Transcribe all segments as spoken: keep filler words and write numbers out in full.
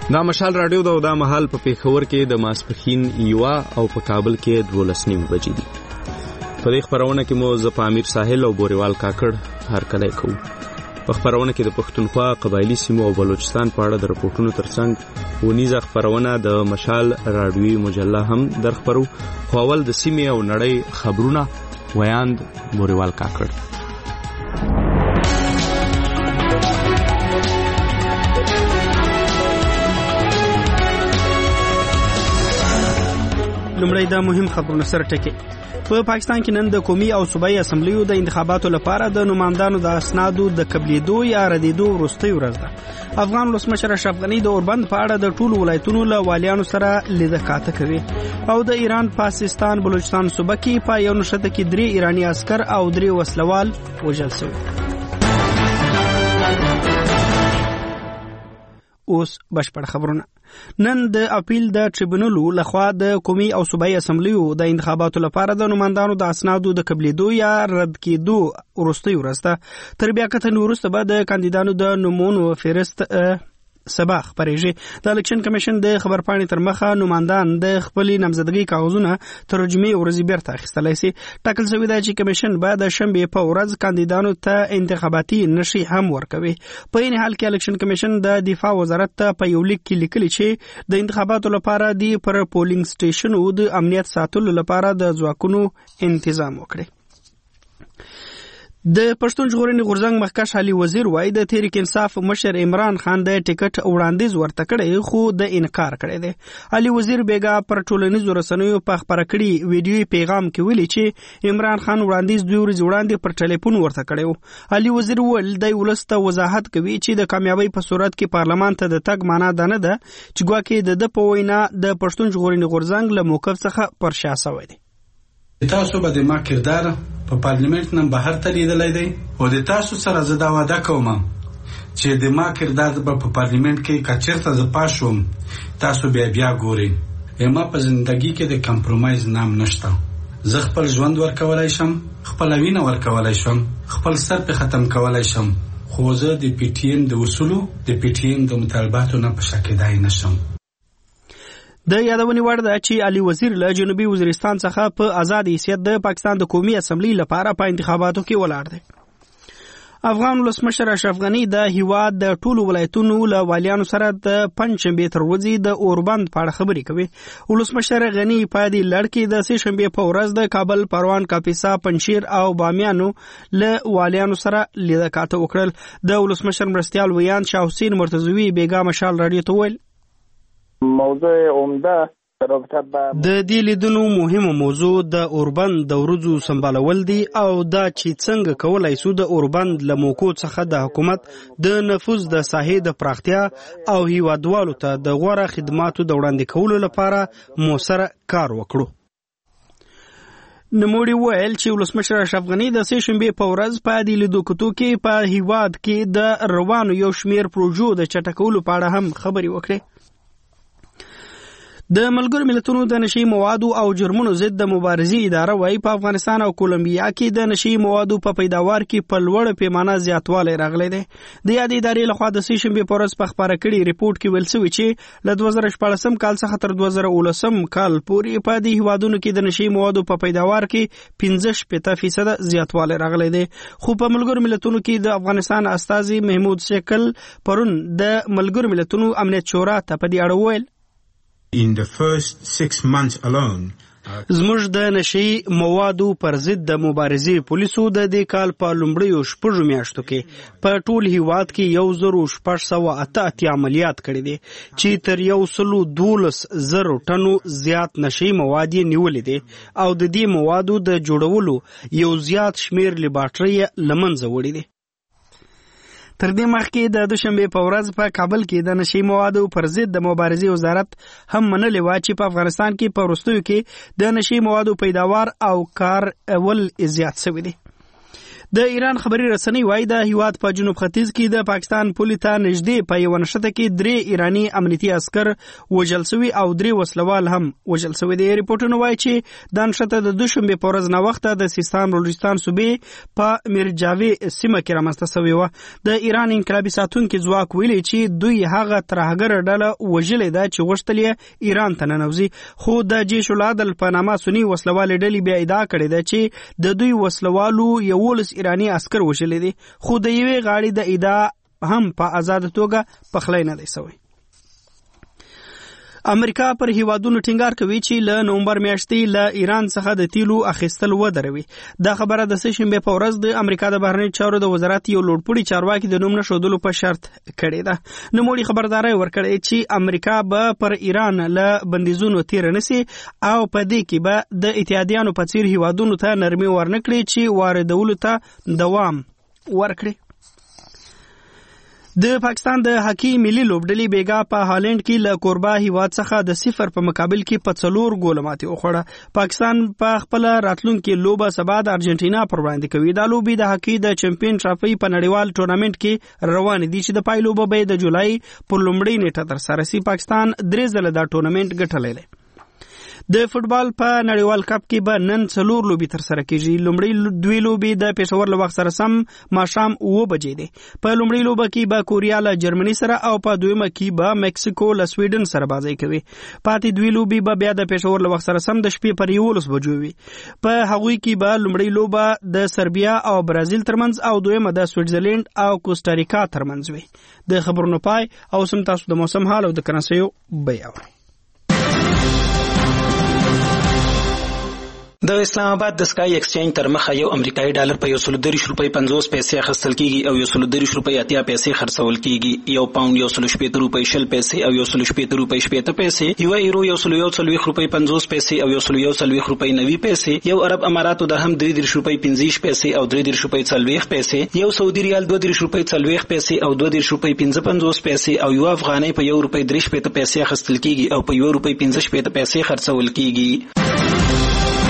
دا مشال رادیو دا او دا مهال په پیښور کې د ماسپښین یوه او په کابل کې دولس نیم بجې دي. په دې خپرونه کې مو زه په امیر ساحل او بوریوال کاکړ هرکلی کوو. په خپرونه کې د پښتونخوا قبایلي سیمو او بلوچستان په اړه د رپورټونو ترڅنګ ونیزه خپرونه د مشال رادیوي مجله هم در خپرو. خو اول د سیمې او نړۍ خبرونه ویاند بوریوال کاکړ. لومړی د مهم خبرونو سره ټکی. په پاکستان کې نن د قومي او صوبایي اسمبلیو د انتخاباتو لپاره د نمائندانو د اسنادو د قبلېدو یا ردېدو وروستۍ ورځ ده. افغان ولسمشر اشرف غني د اوربند په اړه د ټولو ولایتونو له والیانو سره لیده کاته کوي. او د ایران پاکستان بلوچستان صوبه کې په یو نښته کې درې ایراني عسکر او درې وسلوال وژل شوي. اوس بشپړ خبرونه. نن د اپیل د ټریبونلو لخوا د قومي او صوبایي اسمبلیو د انتخاباتو لپاره د نمائندانو د اسنادو د قبلېدو یا رد کېدو وروستۍ ورځ ده. تر بیا کتنې وروسته به د کاندیدانو د نومونو فهرست سبا خپریږي. د الیکشن کمیشن د خبرپاڼې تر مخه نمائندان د خپلې نامزدګۍ کاغذونه تر جمعې ورځې بیرته اخیستلی سي. ټاکل شوي ده چې کمیشن به د شنبې په ورځ کاندیدانو ته انتخاباتي نښې هم ورکوي. په این حال کې الیکشن کمیشن د دفاع وزارت ته په یو لیک کې لیکلي چې د انتخاباتو لپاره د پر پولینګ سټیشنو د امنیت ساتلو لپاره د ځواکونو تنظیم وکړي. د پښتون ژغورنې غورځنګ مخکښ علي وزیر وایي د تحریک انصاف مشر عمران خان د ټیکټ وړاندیز ورته کړی خو د انکار کړی دی. علي وزیر بیګا پر ټولنیزو رسنیو په خپره کړي ویډیوي پیغام کې ویلي چې عمران خان وړاندیز دوه ورځې وړاندې پر ټلیفون ورته کړی و. علي وزیر وویل دی ولس ته وضاحت کوي چې د کامیابۍ په صورت کې پارلمان ته د تګ معنا دا نه ده چې ګواکې د ده په وینا د پښتون ژغورنې غورځنګ له موقف څخه پر شا سوی دی. تاسو به د ما کردار په پارلیمنت نن بهر ته لیدلی دی او د تاسو سره زه دا وعده کوم چې د ما کردار به په پارلیمنت کې که چېرته زه پاس شوم تاسو بیا بیا ګورئ. ما په زندګي کې د کمپرومایز نام نشته. زه خپل ژوند ورکولی شم، خپله وینه ورکولی شم، خپل سر په ختم کولی شم، خو زه د پی ټي ایم د اصولو د پی ټي ایم د مطالباتو نه په شا کېدای نشم. د یادونې وړ ده چې علي وزیر له جنوبي وزیرستان څخه په آزاد حیثیت د پاکستان د قومي اسمبلی لپاره په انتخاباتو کې ولاړ دی. افغان ولسمشر اشرف غني د هیواد د ټولو ولایتونو له والیانو سره د پنجشنبې تر ورځې د اوربند په اړه خبرې کوي. ولسمشر غني په دې لړ کې د سې شنبې په ورځ د کابل، پروان، کاپیسا، پنجشیر او بامیانو له والیانو سره لیده کاته وکړل. د ولسمشر مرستیال ویاند شاه حسین مرتضوي بیګا مشال راډیو ته ویل موضوع عمده د دې لیدنو مهمه موضوع د اوربند د ورځو سمبالول دي او دا چې څنګه کولای سو د اوربند له موکو څخه د حکومت د نفوذ د ساحې د پراختیا او هیوادوالو ته د غوره خدماتو د وړاندې کولو لپاره موثر کار وکړو. نموړي ویل چې ولسمشر اشرف غني د سې شنبې په ورځ په دې لیدو کتو کې په هیواد کې د روانو یو شمیر پروژو د چټکولو په اړه هم خبرې وکړي. د ملګرو ملتونو د نشي موادو او جرمونو ضد د مبارزې اداره وايي په افغانستان او کولمبیا کې د نشي موادو په پیداوار کې په لوړ پیمانه زیاتوالی راغلی دی. د یادې ادارې لخوا د سې شنبې په ورځ په خپاره کړي ریپورت کې ویل شوي چې له دوه زره شپاړسم کال څخه تر دوه زره اوولسم کال پورې په دې هیوادونو کې د نشي موادو په پیداوار کې پنځه شپېته فیصده زیاتوالی راغلی دی. خو په ملګرو ملتونو کې د افغانستان استازي محمود شکل پرون د ملګرو ملتونو امنیت شورا ته په دې اړه وویل In the first six months alone, زموږ د نشي موادو پر ضد د مبارزې پولیسو د دې کال په لومړیو شپږو میاشتو کې په ټول هیواد کې یو زرو شپږ سوه اته اتیا عملیات کړي دي چې تر یو سلو دولس زرو ټنو زیات نشي مواد یې نیولې دي او د دې موادو د جوړولو یو زیات شمیر لیبارټرۍ له منځه وړي دي. تر دې مخکې د دوشنبې په ورځ په کابل کې د نشي موادو پر ضد د مبارزې وزارت هم منلې وه چې په افغانستان کې په وروستیو کې د نشي موادو پیداوار او کار اول زیات شوی دی. د ایران خبري رسنۍ وایي د هیواد په جنوب ختیځ کې د پاکستان پولې ته نږدې په یوه نښته کې درې ایراني امنیتي عسکر وژل شوي او درې وسلوال هم وژل شوي دي. ریپورټونه وایي چې دا نښته د دوشنبې په ورځ ناوخته د سیستان بلوچستان صوبې په میرجاوي سیمه کې رامنځته شوې وه. د ایران انقلابي ساتونکي ځواک ویلي چې دوی هغه ترهګره ډله وژلې ده چې غوښتل یې ایران ته ننوځي، خو د جیش العدل په نامه سني وسلوالې ډلې بیا ادعا کړې ده چې د دوی وسلوالو یولس ایراني عسکر وژلي دي، خو د یوې غاړې د ادعا هم په آزاده توګه پخلی نه دی شوی. امریکا پر هیوادونو ټینګار کوي چې له نومبر میاشتې له ایران څخه د تیلو اخیستل ودروي. دا خبره د سه شنبې په ورځ د امریکا د بهرنیو چارو د وزارت یو لوړپوړي چارواکي د نوم نه ښودلو په شرط کړې ده. نوموړي خبرداری ورکړې چې امریکا به پر ایران له بندیزونو تیر نسی او په دې کې به د اتحادیانو په څیر هیوادونو ته نرمي ورنکړي چې واردولو ته دوام ورکړي. د پاکستان د هاکی ملي لوبډلې بیګا په هالند کې له کوربه هیواد څخه د صفر په مقابل کې په څلور ګول ماتې وخوړه. پاکستان په خپل راتلونکي لوبه سبا د ارجنټینا پر وړاندې کوي. دا لوبې د هاکی د چمپیون ټرافي په نړیوال ټورنمنت کې روان دي چې د پای لوبه به د جولای پر لومړۍ نیټه ترسره شي. پاکستان درې ځله دا ټورنمنت ګټلی دی. د فوټبال په نړیوال کپ کې به نن څلور لوبې ترسره کیږي. لومړی دوی لوبې د پېښور له وخت سره سم ماښام اوه بجې دي. په لومړۍ لوبه کې به کوریا له جرمني سره او په دویمه کې به مکسیکو له سویډن سره بازی کوي. پاتې دوی لوبې به بیا د پېښور له وخت سره سم د شپې پر یولس بجو وي. په هغوی کې به لومړۍ لوبه د سربیا او برازیل ترمنځ او دویمه د سویټزرلند او کوسټاریکا ترمنځ وي. د خبرونو پای او سم تاسو د موسم حال او د کرنسیو بیان. د اسلام آباد د سکای ایکسچینج تر مخه یو امریکایي ډالر په یو سل دېرش روپۍ پنځوس پیسې اخیستل کیږي او یو سل دېرش روپۍ اتیا پیسې خرڅول کیږي. یو پاوند یو سل شپېته روپۍ شل پیسې او یو سل شپېته روپۍ شپېته پیسې، یو ایرو یو سل یو څلوېښت روپۍ پنځوس پیسې او یو سل یو څلوېښت روپۍ نوي پیسې، یو عرب اماراتو درهم درې دېرش روپۍ پنځه پیسې او درې دېرش روپۍ څلوېښت پیسې، یو سعودي ریال دوه دېرش روپۍ څلوېښت پیسې او دوه دېرش روپۍ پنځه پنځوس پیسې او یو افغانۍ په یو روپۍ درې شپېته پیسې اخیستل کیږي او په یو روپۍ پنځه شپېته پیسې خرڅول کیږي.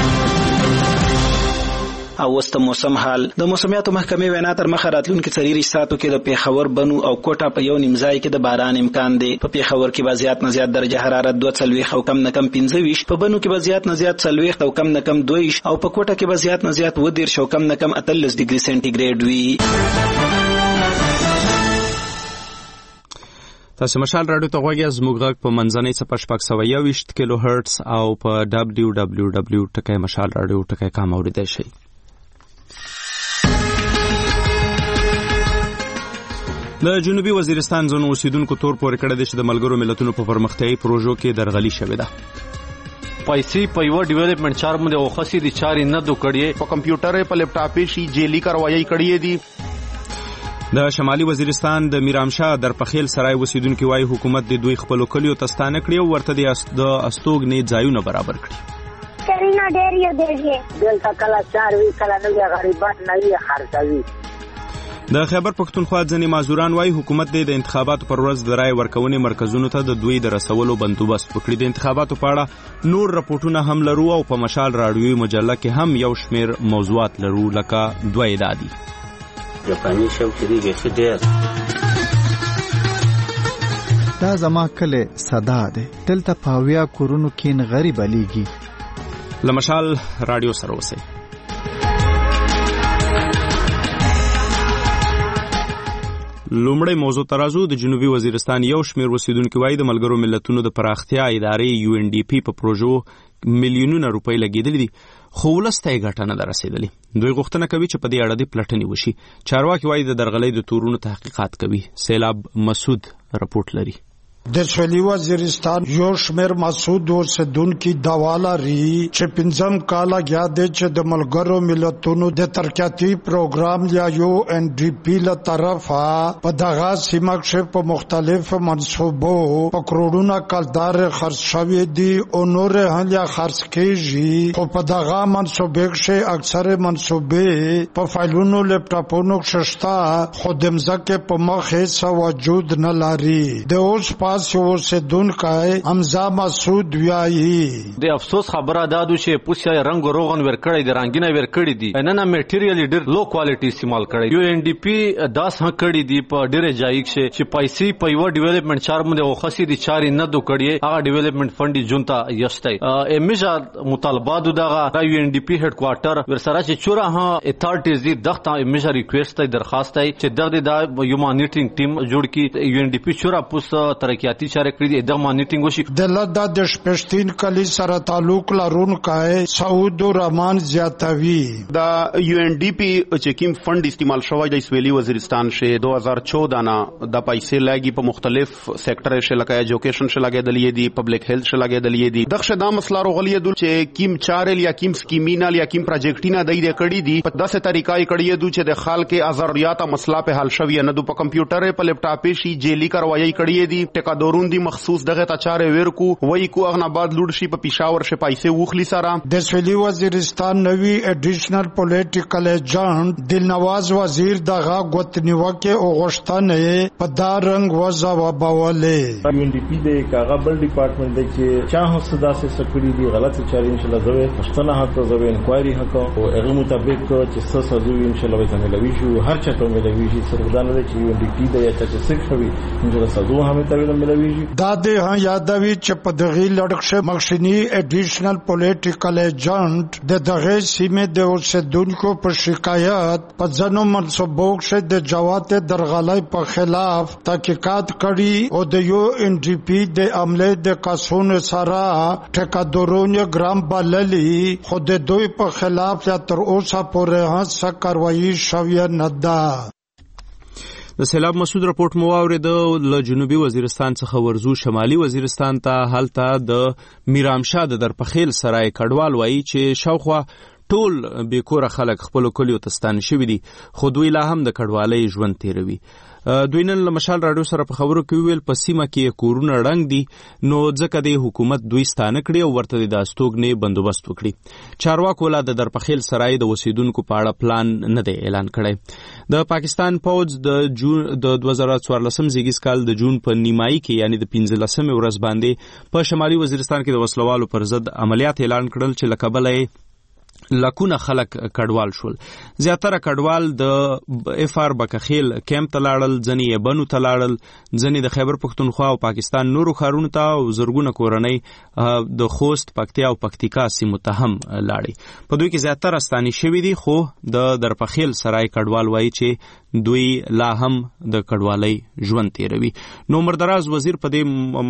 او وسته موسم حال. د موسمیاتو محکمې وینا تر مخه راتلونکي څلور ساعتو کې د پیښور، بنو او کوټه په یو نیم ځای کې د باران امکان دی. په پیښور کې به زیات نه زیات درجه حرارت دوه څلوېښت او کم نه کم پنځه ویشت، په بنو کې به زیات نه زیات څلوېښت او کم نه کم دوه ویشت او په کوټه کې به زیات نه زیات اووه دېرش او کم نه کم اتلس ډیګري سینټیګریډ وي. تاسو مشال راډیو ته غوږی زموږ غږ په منځنۍ څپه شپږ سوه یوویشت کیلو هرتز او په ډبلیو ډبلیو ډبلیو ټکی مشال راډیو ټکی کام اوریدای شئ. د جنوبي وزیرستان زونو اوسیدونکو تور پورې کړی دی چې د ملګرو ملتونو په پرمختیایي پروژو کې درغلي شوې ده. پیسې په یو ډیولپمنٹ چار باندې اوخسي دي چارې نه دو کړی په کمپیوټر په لپټاپ شي جیلی کاروایی کړی دي. د شمالي وزیرستان د میرامشاه در پخیل سرای اوسیدونکو وايي حکومت د دوی خپل کلیو تستانه کړی او ورته د استوګنې ځایونه برابر کړي. کرینا ډېر یو دی دلته کله چار وی کله نه غریبان نه وی خرڅوي. د خیبر پښتونخوا ځینې معذوران وايي حکومت د انتخاباتو پر ورځ د رای ورکونې مرکزونو ته د دوی د رسولو بندوبست وکړي. د انتخاباتو په اړه نور راپورټونه هم لرو او په مشال راډیوي مجله کې هم یو شمیر موضوعات لرو لکه دوه ادعا دي. جاپاني شوکري بیخي ډېر دا زما کله صدا ده دلته پاویا کورونو کې غریب علیږي. لمشال راډیو سره اوسئ. لومړی موضوع ترازو د جنوبي وزیرستان یو شمیر اوسیدونکو وايي د ملګرو ملتونو د پراختیا ادارې یو ان ډي پی په پروژو میلیونونه روپۍ لګېدلې دي خو ولس ته یې ګټه نه ده رسېدلې. دوی غوښتنه کوي چې په دې اړه د پلټنې وشي. چارواکي وايي د درغلۍ د تورونو تحقیقات کوي. سیلاب مسعود رپورټ لري. د سویلي وزیرستان یو شمیر مسعود اوسیدونکو دواله ری چې پنځم کاله یا د چې د ملګرو ملتونو د ترقیاتي پروګرام یا یو ان ډي پی له طرفه په دغه سیمه کې په مختلفو منصوبو په کروڑونه کلدار خرڅ شوی دي او نور هم یا خرڅ کیږي. خو په دغه منصوبې کې اکثر منصوبې په فایلونو لپټاپونو کې شته خو د مزکه په مخ هیڅ وجود نه لري. د اوس په داسې اوسېدونکی حمزه مسعود وایي د افسوس خبره دا ده چې پوسیا رنگ روغن ورکړی د رنگینه ورکړی دي نن میټیریال ډیر لو کوالټي استعمال کړي یو ان ډي پی داس هم کړی دي په ډیره ځای کې چې پیسې په یو ډیولپمنٹ چار باندې او خاصي دي چاري نه دو کړي هغه ډیولپمنٹ فند جونتا یشتای امیجا مطالبات دغه یو ان ډي پی هډ کوارټر ورسره چې چوره ها اتھارټیز دي دغه امیجا ریکوست ای درخواست ای چې دغه د یو مانیټرینګ ټیم جوړ کی یو ان ډي پی چوره پوس ترقیاتی چارې کړې دي د مانیټرینګ وشي د لدا د شپشتین کلی سره تعلق لرونکي سعود الرحمن زیاتوي دا یو ان ډي پی چې کوم فند استعمال شوی د سویلی وزیرستان شه دو هزار چودہ نا د پیسې لګي په مختلف سېکټر شه لکه ایجوکیشن شه لګي دلې دي پبلک هیلث شه لګي دلې دي دغه دا مسله روغلی دل چې کیم چارل یا کیم سکیمینال یا کیم پروجیکټینا دای دې کړی دي په داسې طریقې کړی دي چې د خلک ازریات مسله په حل شوی نه د په کمپیوټر په لپټاپ شي جیلی کاروایی کړی دي ټکادورون دي مخصوص دغه ته چارې ورکو وای کو اغنا بعد لوډ شي په پېښور شه پیسې وخلی سره د سویلی وزیرستان نوی ایډیشنل پولیټیکل ایجنټ دلنواز وزیر دغه غوتنیوکه او غشتنه په دا رنگ وځه وبولې یو ان ډي پی د کاغه بل ډپارټمنټ د چې چا هم صدا سه سکړي دي غلط چاري ان شاء الله زوي پښتنه حق زوي انکوایري حق او هغه مطابق چې څه سزو ان شاء الله به ملوي شو هر چا ته ملوي شي سرودان لري چې یو ان ډي پی د یا چې څه شوی ان شاء الله سزو هم ته ملوي شي دا د ها یادوي چې په دغه لړکشه مخشنی ایډیشنل پولیټیکل ایجنټ د دغه سیمه د اوسېدونکو په شکایت په ځنو منصوبو شه د جوات درغلای په خلاف تحقیقات کړي او د یو ان ډي پی د عمله د قانون سره ټکادورونه ګرام بللی خو د دوی په خلاف یا تر اوسه پورې هڅه کاروایی شوی نه ده. د سیلاب مسعود راپورټ مو واورید له جنوبي وزیرستان څخه ورزو شمالي وزیرستان ته هلته د میرامشاه د درپخیل سرای کډوال وایي چې شاوخوا ټول بیکوره خلک خپل کلیو ته ستانه شوي دي خو دوی لا هم د کډوالۍ ژوند تیروي. دوی نن له مشال راډیو سره په خبرو کې ویل په سیمه کې کورونه ړنګ دي نو ځکه د حکومت دوی ستانه کړي او ورته د استوګنې بندوبست وکړي. چارواکو لا د درپخیل سرای د اوسیدونکو په اړه پلان نه دی اعلان کړی. د پاکستان پوځ د جون د دوه زره څوارلسم زیږیز کال د جون په نیمایي کې یعنی د پنځلسمې ورځ باندې په شمالي وزیرستان کې د وسلوالو پر ضد عملیات اعلان کړل چې له کبله لکونه خلک کډوال شول. زیاتره کډوال د اف آر بکخیل کیمپ ته لاړل ځنې یې بنو ته لاړل ځنې د خیبر پښتونخوا او پاکستان نورو ښارونو ته او زرګونه کورنۍ د خوست پکتیا او پکتیکا سیمو ته هم لاړې. په دوی کې زیاتره ستاني شوي دي خو د درپخیل سرای کډوال وایي چې دوی لا هم د کډوالۍ ژوند تیروي. نو مردراز وزیر په دې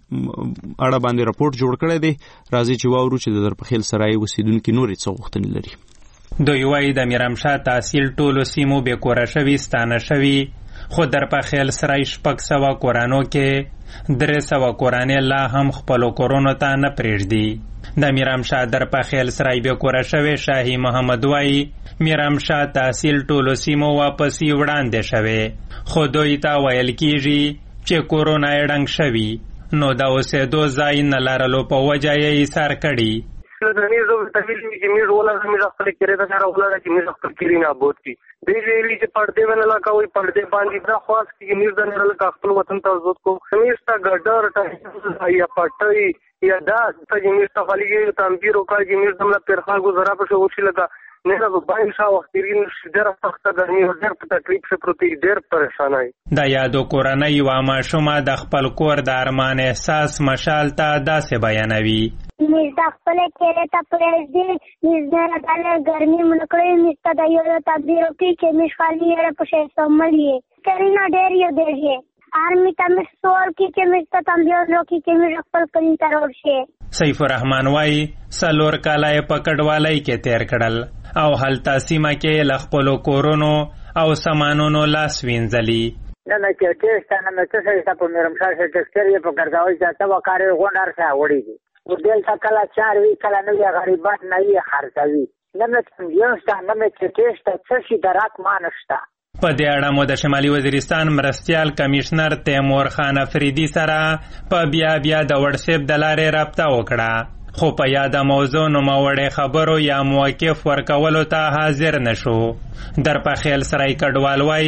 اړه باندې راپورټ جوړ کړی دی. راځي چې واورو چې د درپخیل سرای اوسیدونکي نورې څه غوښتنې لري. دوی وایي د میرامشاه تحصیل ټولو سیمو بې کوره شوي ستانه شوي خو درپخیل سرای شپږ سوه کورانو کې درې سوه کورانې لا هم خپلو کورونو ته نه پرېږدي. د میرامشاه درپخیل سرای بې کوره شوی شاهي محمد وایي میرامشاه تحصیل ټولو سیمو واپس یې وړاندې شوی خو دوی ته ویل کېږي چې کورونه یې ړنګ شوي نو د اوسېدو ځای نه لرلو په وجه یې ایثار کړي. زمین زو تحویل کی زمین رولا زمین خپل کړي دا سره ولا چې زمین خپل کړي نه بوت کی دی ویلي چې پردې ونلا کوي پردې باندې دا خاص کی زمین د نړل کا خپل وطن ته زوت کو زمین تا ګډر ټا یا پټي یا دا ته زمین ته خالي تنبیر او کا زمین دملا پرخا گزارا په شو شي لگا نه نو باندې شاو وخترین ډېر سخت ګرمي او ډېر په تکلیف شه پروتي ډېر پریشان وي. د یادو کورنۍ و ماشومه د خپل کور د ارمان احساس مشال ته داسې بیانوي. میزدا خپل کېره ته پرېږدي میزدا د ګرمي منکړې میستا د یو تدبیر کې چې مشخالي یې په شې سملې کرینا ډېر یو دی آرمی ته مې سوال کې چې میستا تم یو لوکي کې مې خپل کلی ترور شي. سیف الرحمن وای سلور کاله په کډوالۍ کې تیر کړل او هلته سیمه کې له خپلو کورونو او سامانونو لاس وینځلي. نه نه چې ټیسټ نه مې څه څه په میرمشاه کې ټیسټر یې په ګرځاوي چې تا وکړې غونډار څه وړي دي او دلته کله چار وی کله نو غریبات نه یې خرڅوي نه مې یو څه نه مې چې ټیسټ څه شي درات مانشتا. په دې اړه مو د شمالي وزیرستان مرستیال کمشنر تیمور خان افریدي سره په بیا بیا د واتساپ د لارې رابطه وکړه خو په یاده موضوع نوموړې خبرو یا موقف ورکولو ته حاضر نشو. درپخیل سرای کډوال وایي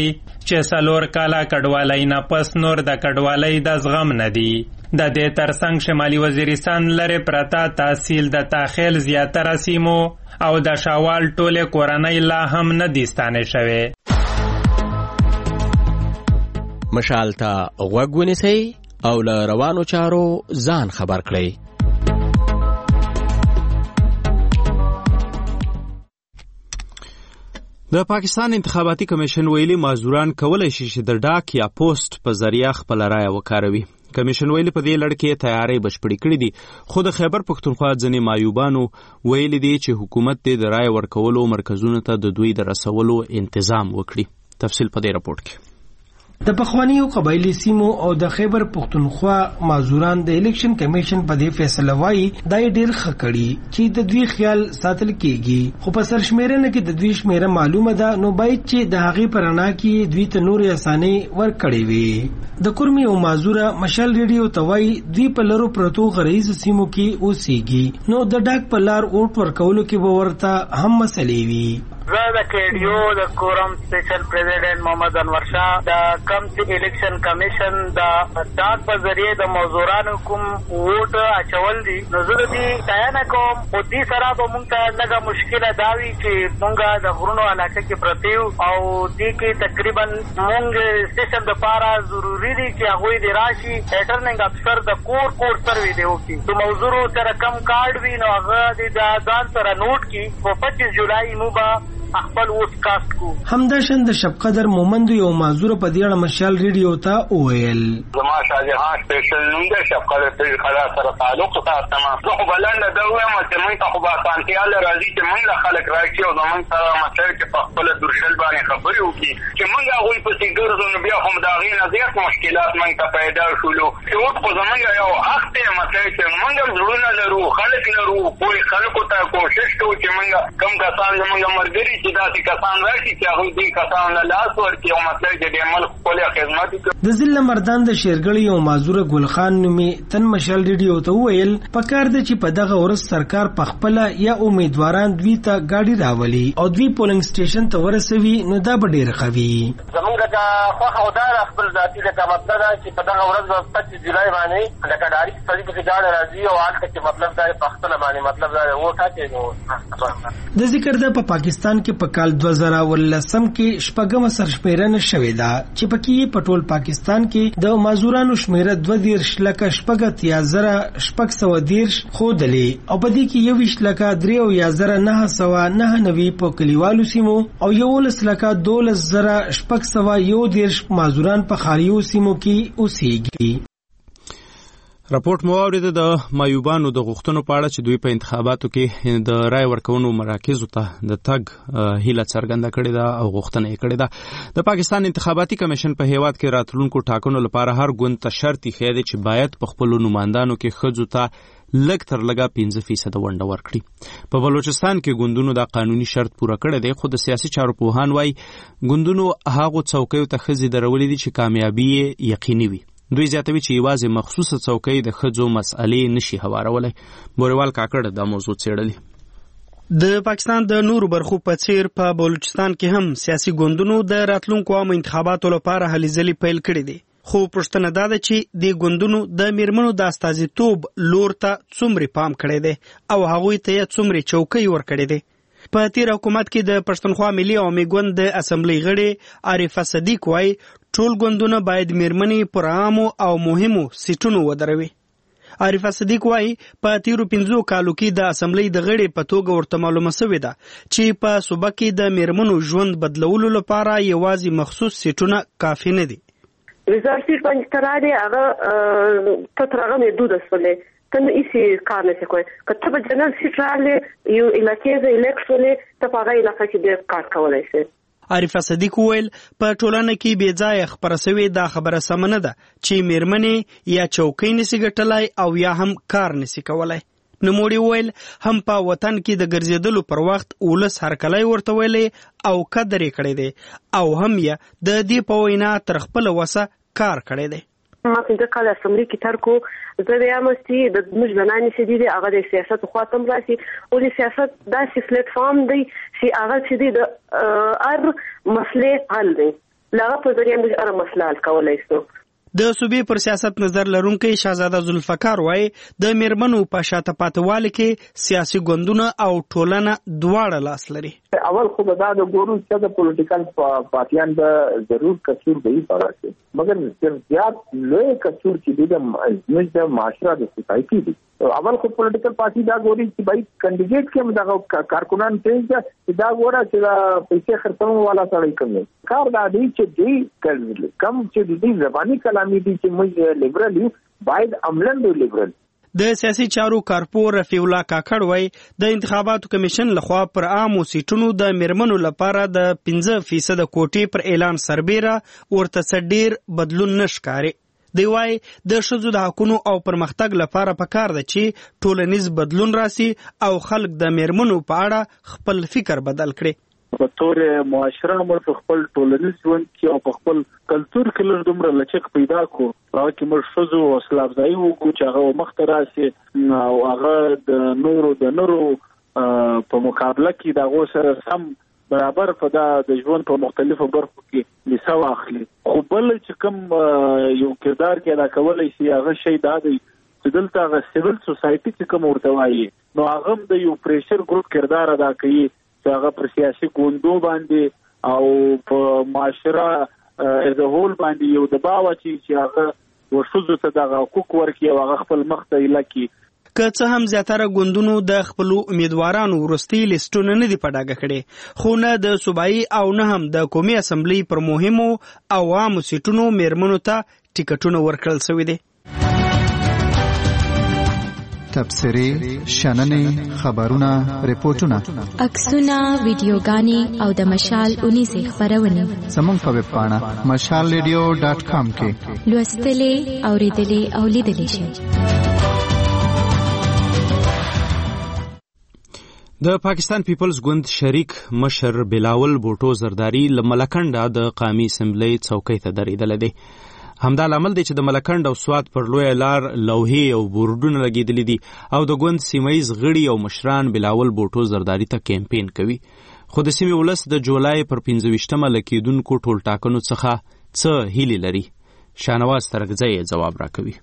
چې څلور کاله کډوالۍ نه پس نور د کډوالۍ د زغم نه دي. د دې ترڅنګ شمالي وزیرستان لرې پرته تحصیل د تاخیل زیاتره سیمو او د شاوال ټولې کورنۍ لا هم نه دي ستانه شوې. مشال ته غوږ ونیسئ او له روانو چارو ځان خبر کړئ. د پاکستان انتخاباتي کمیشن ویلي معذوران کولی شي چې د ډاک یا پوسټ په ذریعه خپل رایه وکاروي. کمیشن ویلي په دې لړ کې تیاری بشپړې کړې دي، خو د خیبر پښتونخوا ځینې معیوبانو ویلي دي چې حکومت دې د رایه ورکولو مرکزونو ته د دوی د رسولو انتظام وکړي. تفصیل په دې راپورټ کې. د پخوانیو قبایلی سیمو او د خیبر پښتونخوا معذوران د الیکشن کمیشن په دې فیصله وایي دا ډېر ښه کړي چې د دوی خیال ساتل کیږي، خو په سرشمیرنه کې د دوی شمیره معلومه ده، نو باید چې د هغې په رڼا کې دوی ته نورې اسانۍ ورکړې وي. د کورمي او معذوره مشال ریډیو ته وایي دوی په لرو پرتو غریزو سیمو کې اوسېږي، نو د ډاک په لار اوټ ورکولو کې به ورته هم مسلې وي. زه د کیډیو د کورم سپیشل پریزیډنټ محمد انور شاه د کم چې الیکشن کمیشن د ډاک په ذریعه د معذورانو کوم ووټ اچول دي، نو زه د دې ستاینه کوم. خو دې سره به موږ ته لږه مشکله دا وي چې موږ د غرونو علاقه کې پراته یو او دې کې تقریبا موږ سټیشن دپاره ضروري دي چې هغوی دې راشي ریټرننګ افسر د کور کور سروې دې وکړي. د معذورو سره کم کارډ وي نو هغه دې د ځان سره نوټ کړي. په پچیس جولای موږ به خپل ووټ کاسټ کو. همداشان د شب قدر مومند یو معذور په دې اړه مشال ریډیو ته وویل زما شاهجهان سپیشل نوم دی شب قدر په خلا سره تعلق ساتم. زه خو بلنده دا وایم چې موږ ته خو به اسانتیا راځي چې موږ له خلک راکړي او زموږ سره مسایل چې په خپل درشل باندې خبرې وکړي چې موږ هغوی پسې ګرځو نو بیا هم د هغې نه زیات مشکلات موږ ته پیدا شولو. چې اوس خو زموږ یو حق دی مسایل چې موږ هم زړونه لرو، خلک لرو، پوهې خلکو ته کوشش کوو چې موږ کوم کسان زموږ ملګري چې داسې کسان راشي چې هغوی دې کسانو له لاس ورکړي او مسایل چې د ملک ښکلې خدمت وکړي. د ضلع مردان د شیرګړۍ یو معذوره ګلخان نومې تن مشال ریډیو ته وویل پکار ده چې په دغه ورځ سرکار پخپله یا امیدواران دوی ته ګاډي راولي او دوی پولنګ سټیشن ته ورسوي، نو دا به ډېر ښه وي. زموږ لکه خوښه خو دا ده خپل ذاتي لکه مطلب ده چې په دغه ورځ به پچیس جولای باندې لکه ډاري سړي پسې ګاډی راځي او هلته چې مطلب دا په خپله باندې مطلب دا ووټ اچوي. نو د ذکر ده په پاکستان کې په کال دوه زره ولسم کې شپږمه سرشمیرنه شوې ده چې پکې په ټول پاکستان کې د معذورانو شمیره دوه دېرش لکه شپږ اتیا زره شپږ سوه دېرش ښودلې او په دې کې یوویشت لکه درې اویا زره نهه سوه نهه نوي په کلیوالو سیمو او یولس لکه دولس زره شپږ سوه یو دېرش معذوران په ښاریو سیمو کې اوسېږي. راپورټ مو واورېده د معیوبانو د غوښتنو په اړه چې دوی په انتخاباتو کې د رای ورکونو مراکزو ته د تګ هیله څرګنده کړې ده او غوښتنه یې کړې ده. د پاکستان انتخاباتي کمیشن په هیواد کې راتلونکو ټاکنو لپاره هر ګوند ته شرط ایښی دی چې باید په خپلو نمایندانو کې ښځو ته لږ تر لږه پنځه فیصده ونډه ورکړي. په بلوچستان کې ګوندونو دا قانوني شرط پوره کړی دی، خو د سیاسي چارو پوهان وایي ګوندونو هغو څوکیو ته ښځې درولې دي چې کامیابي یې یقیني وي. دوی زیاتوي چې یوازې مخصوصه څوکۍ د ښځو مسئلې نشي هوارولی. بوریوال کاکړ دا موضوع څېړلې. د پاکستان د نورو برخو په څیر په بلوچستان کې هم سیاسي ګوندونو د راتلونکو عامو انتخاباتو لپاره هلې ځلې پیل کړي دي، خو پوښتنه دا ده چې د ګوندونو د میرمنو د استازیتوب لور ته څومره پام کړی دی او هغوی ته یې څومره چوکۍ ورکړې دي. په تیر حکومت کې د پښتونخوا ملي عوامي ګوند د اسمبلی غړي عارفه صدیق وایي ټول ګوندونه باید میرمنې پر عامو او مهمو سیټونو ودروي. عارفه صدیق وایي په تیرو پنځو کالو کې د اسمبلی د غړي په توګه ورته معلومه سوې ده چې په صوبه کې د میرمنو ژوند بدلولو لپاره یوازې مخصوص سیټونه کافي نه دي. ریزالټ سیټ باندې تراله هغه تترغه محدود سولې کنه ایسی کار نشي کوي. کته په جنرال سیټ رااله یو علاقې ز الیکشن ته په هغه علاقې کې ډېر کار کولای شي. عارفه صدیق ویل په ټولنه کې بې ځایه خپره سوې دا خبره سمه نه ده چې میرمنې یا چوکۍ نشي ګټلای او یا هم کار نشي کولای. نوموړي ویل هم په وطن کې د ګرځېدلو پر وخت ولس هرکلی ورته ویلی او قدر یې کړی دی او هم یې د دې په وینا تر خپله وسه کار کړی دی. ما پنځه کاله اسمبلی کې تر کو زه وایم چې د موږ زنانې چې دي هغه د سیاست خوا ته راشي او د سیاست داسې پلیټ فارم دی چې هغه چې دی د هر مسلې حل دی. لاغه په ذریعہ موږ هر مسله حل کولای شو. د صوبې پر سیاست نظر لرونکي شهزاده ذوالفقار وایي د میرمنو په شاته پاتوالي کې سیاسي ګوندونه او ټولنه دواړه لاس لري. اول خو دا د ګورو چې د پولیټیکل پارټیان به ضرور کثور به پاره مگر زیات لوی کثور چې د موږ د معاشره د سوسایټي دي. اول خو پولیټیکل پارټي دا ګوري چې بای کینډیډیټ کې دا کارکونان پیژ دا ګوره چې پیسې خرڅون والا سړی کوي کار دا دی چې دی کم چې د زبانی کلامي دي چې موږ لیبرل یو باید عملاً دی لیبرل. د سیاسي چارو کارپور رفیع الله کاکړ وای د انتخاباتو کمیشن لخوا پر عامو سیټونو د میرمنو لپاره د پنځه فیصد کوټې پر اعلان سربیره ورته ډیر بدلون نشکاري. دی وای د ښځو د حقونو او پرمختګ لپاره پکار ده چې ټولنیز بدلون راسي او خلک د میرمنو په اړه خپل فکر بدل کړي. په تور معاشره موږ خپل ټولنیز ژوند کې او په خپل کلچر کې لږ دومره لچک پیدا کو او چې موږ شوزو او اسلام ځای وو چې هغه مختراسي او هغه د نورو د نورو په مقابله کې دا غو سره سم برابر په دا د ژوند په مختلفو برخو کې لسا واخلي. خو بل چې کوم یو کردار کې دا کولای شي هغه شی دا دی چې دلته هغه سیول سوسایټي چې کوم ورته وایي نو هغه د یو پریشر ګروپ کردار ادا کوي هغه پر سیاسي ګوندو باندې او په معاشره از هول باندې یو دباو چې هغه ورشوزو ته د حقوق ورکي او هغه خپل مخ ته لکه که څه هم زیاتره ګوندونو د خپل امیدوارانو ورستي لیستونه نه دی پډاګه کړي خو نه د صوبایي او نه هم د قومي اسمبلی پر مهمو عوامو سیټونو میرمنو ته ټیکټونه ورکړل شوی دی. تبصری، شننې، خبرونه، ریپورتونه، عکسونه، ویډیوګانې او د مشال اونیزه خبرونه زموږ په ویب پاڼه مشال ریډیو ډاټ کام کې لوستلې، اوریدلې او لیدلې شئ. د پاکستان پیپلز ګوند شریک مشر بلاول بوټو زرداری له ملکنډه د قومي اسمبلی څوکۍ ته درېدلی دی. همدا لامل دی چې د ملکنډ او سوات پر لوی لار لوحې او بورډونه لګېدلي دي او د ګوند سیمهیز غړي او مشران بلاول بوټو زرداری ته کیمپین کوي. خو د سیمې ولس د جولای پر پنځه ویشتمه له کېدونکو ټولټاکنو څخه څه هیلې لري. شاهنواز ترکزی یې ځواب راکوي.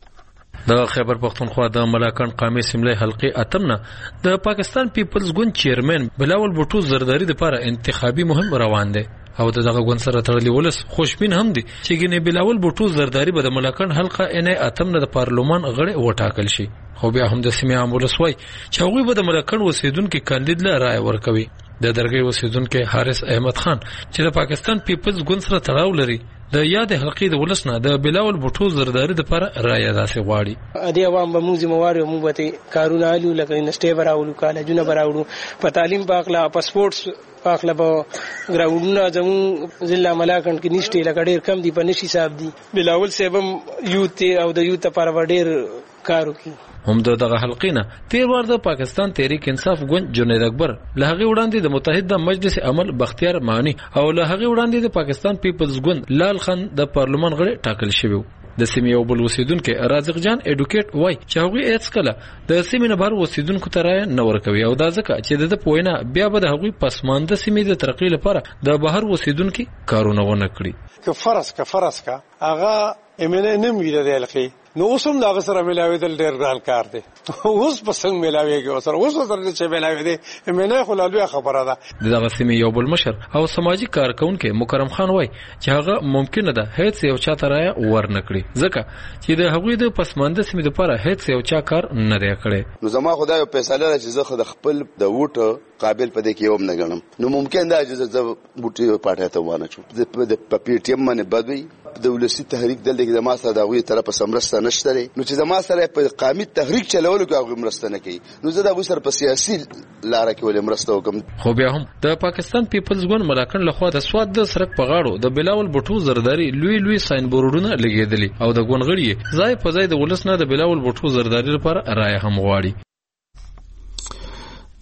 د خیبر پختونخوا د ملاکنډ قومي اسمبلی حلقې اتم نه د پاکستان پیپلز ګوند چیرمن بلاول بوټو زرداری لپاره انتخابي مهم روان دی او دغه ګوند سره تړلي ولس خوشبین هم دي چې ګینه بلاول بوټو زرداری به د ملاکنډ حلقه ان اتم نه د پارلمان غړي وټاکل شي. خو بیا هم د سیمې عام ولس وای چې هغوی به د ملاکنډ اوسیدونکو کاندید له رائے ورکوي. د درګۍ اوسیدونکو حارث احمد خان چې د پاکستان پیپلز ګوند سره تړاو لري د یاد حلقې د ولس نه د بلاول بوټو زرداری لپاره رائے داسې غواړي. ادي عوام به موږ ذمہوار یو موږ ته کارونه الو لکه انسټي براولو کالجونه براولو په تعلیم پاکلا په سپورتس پاکلا په ګراوندونه زمو ضلع ملاکنډ کې نشته لکه ډیر کم دي په نشي صاحب دي بلاول سیبم یوت او د یوت لپاره ډیر کارو کوي. هم دغه حلقې نه تیر وار د پاکستان تحریک انصاف ګوند جنید اکبر له هغه وړاندې د متحده مجلس عمل بختیار مانی او له هغه وړاندې د پاکستان پیپلز ګوند لال خان د پارلمان غړي ټاکل شوی. د سیمې یو بل اوسیدونکو رازق جان اډوکیټ وای چې هغه هیڅ کله د سیمې نه بهر اوسیدونکو ته رایه نه ورکوي او دا ځکه چې د پوینه بیا به د هغوی پسمانده سیمې د ترقی لپاره د بهر اوسیدونکو کارونه ونه کړي. که فرض که فرض کا هغه امنه نه ویل دی لکه نو اوسم دا سره ملاوي دل ډیر ګران کار دی. اوس پسنګ ملاويږي سره اوس سره چې ملاوي دی امنه خلالوی خبره ده. دغه سیمې یو بل مشر او سماجی کارکونکو مکرم خان وای چې هغه ممکن ده هیڅ یو چا ته رایه ورنکړي ځکه چې د هغوی د پسمانده سیمې لپاره هیڅ یو چا کار نه دی کړی. نو زما خدای په فیصله چې زه خود خپل د ووټ قابل پدې کې یوم نه غنم نو ممکن ده چې زه بوټي پټه ته وانه چوم د پی ټی ایم باندې بدوي د ولسی تحریک دلته د ما سره د غوي طرف سمرسته نشته نو چې د ما سره په قومي تحریک چلولو کې هغه مرسته نه کوي نو زه د غوي سره په سیاسي لار کې ولې مرسته وکم. خو بیا هم د پاکستان پیپلز ګوند ملاکنډ لخوا د سواد د سرک په غاړو د بلاول بوټو زرداری لوی لوی ساين بورډونه لګیدلي او د ګوند غړي ځای په ځای د ولس نه د بلاول بوټو زرداری لپاره رائے هم غواړي.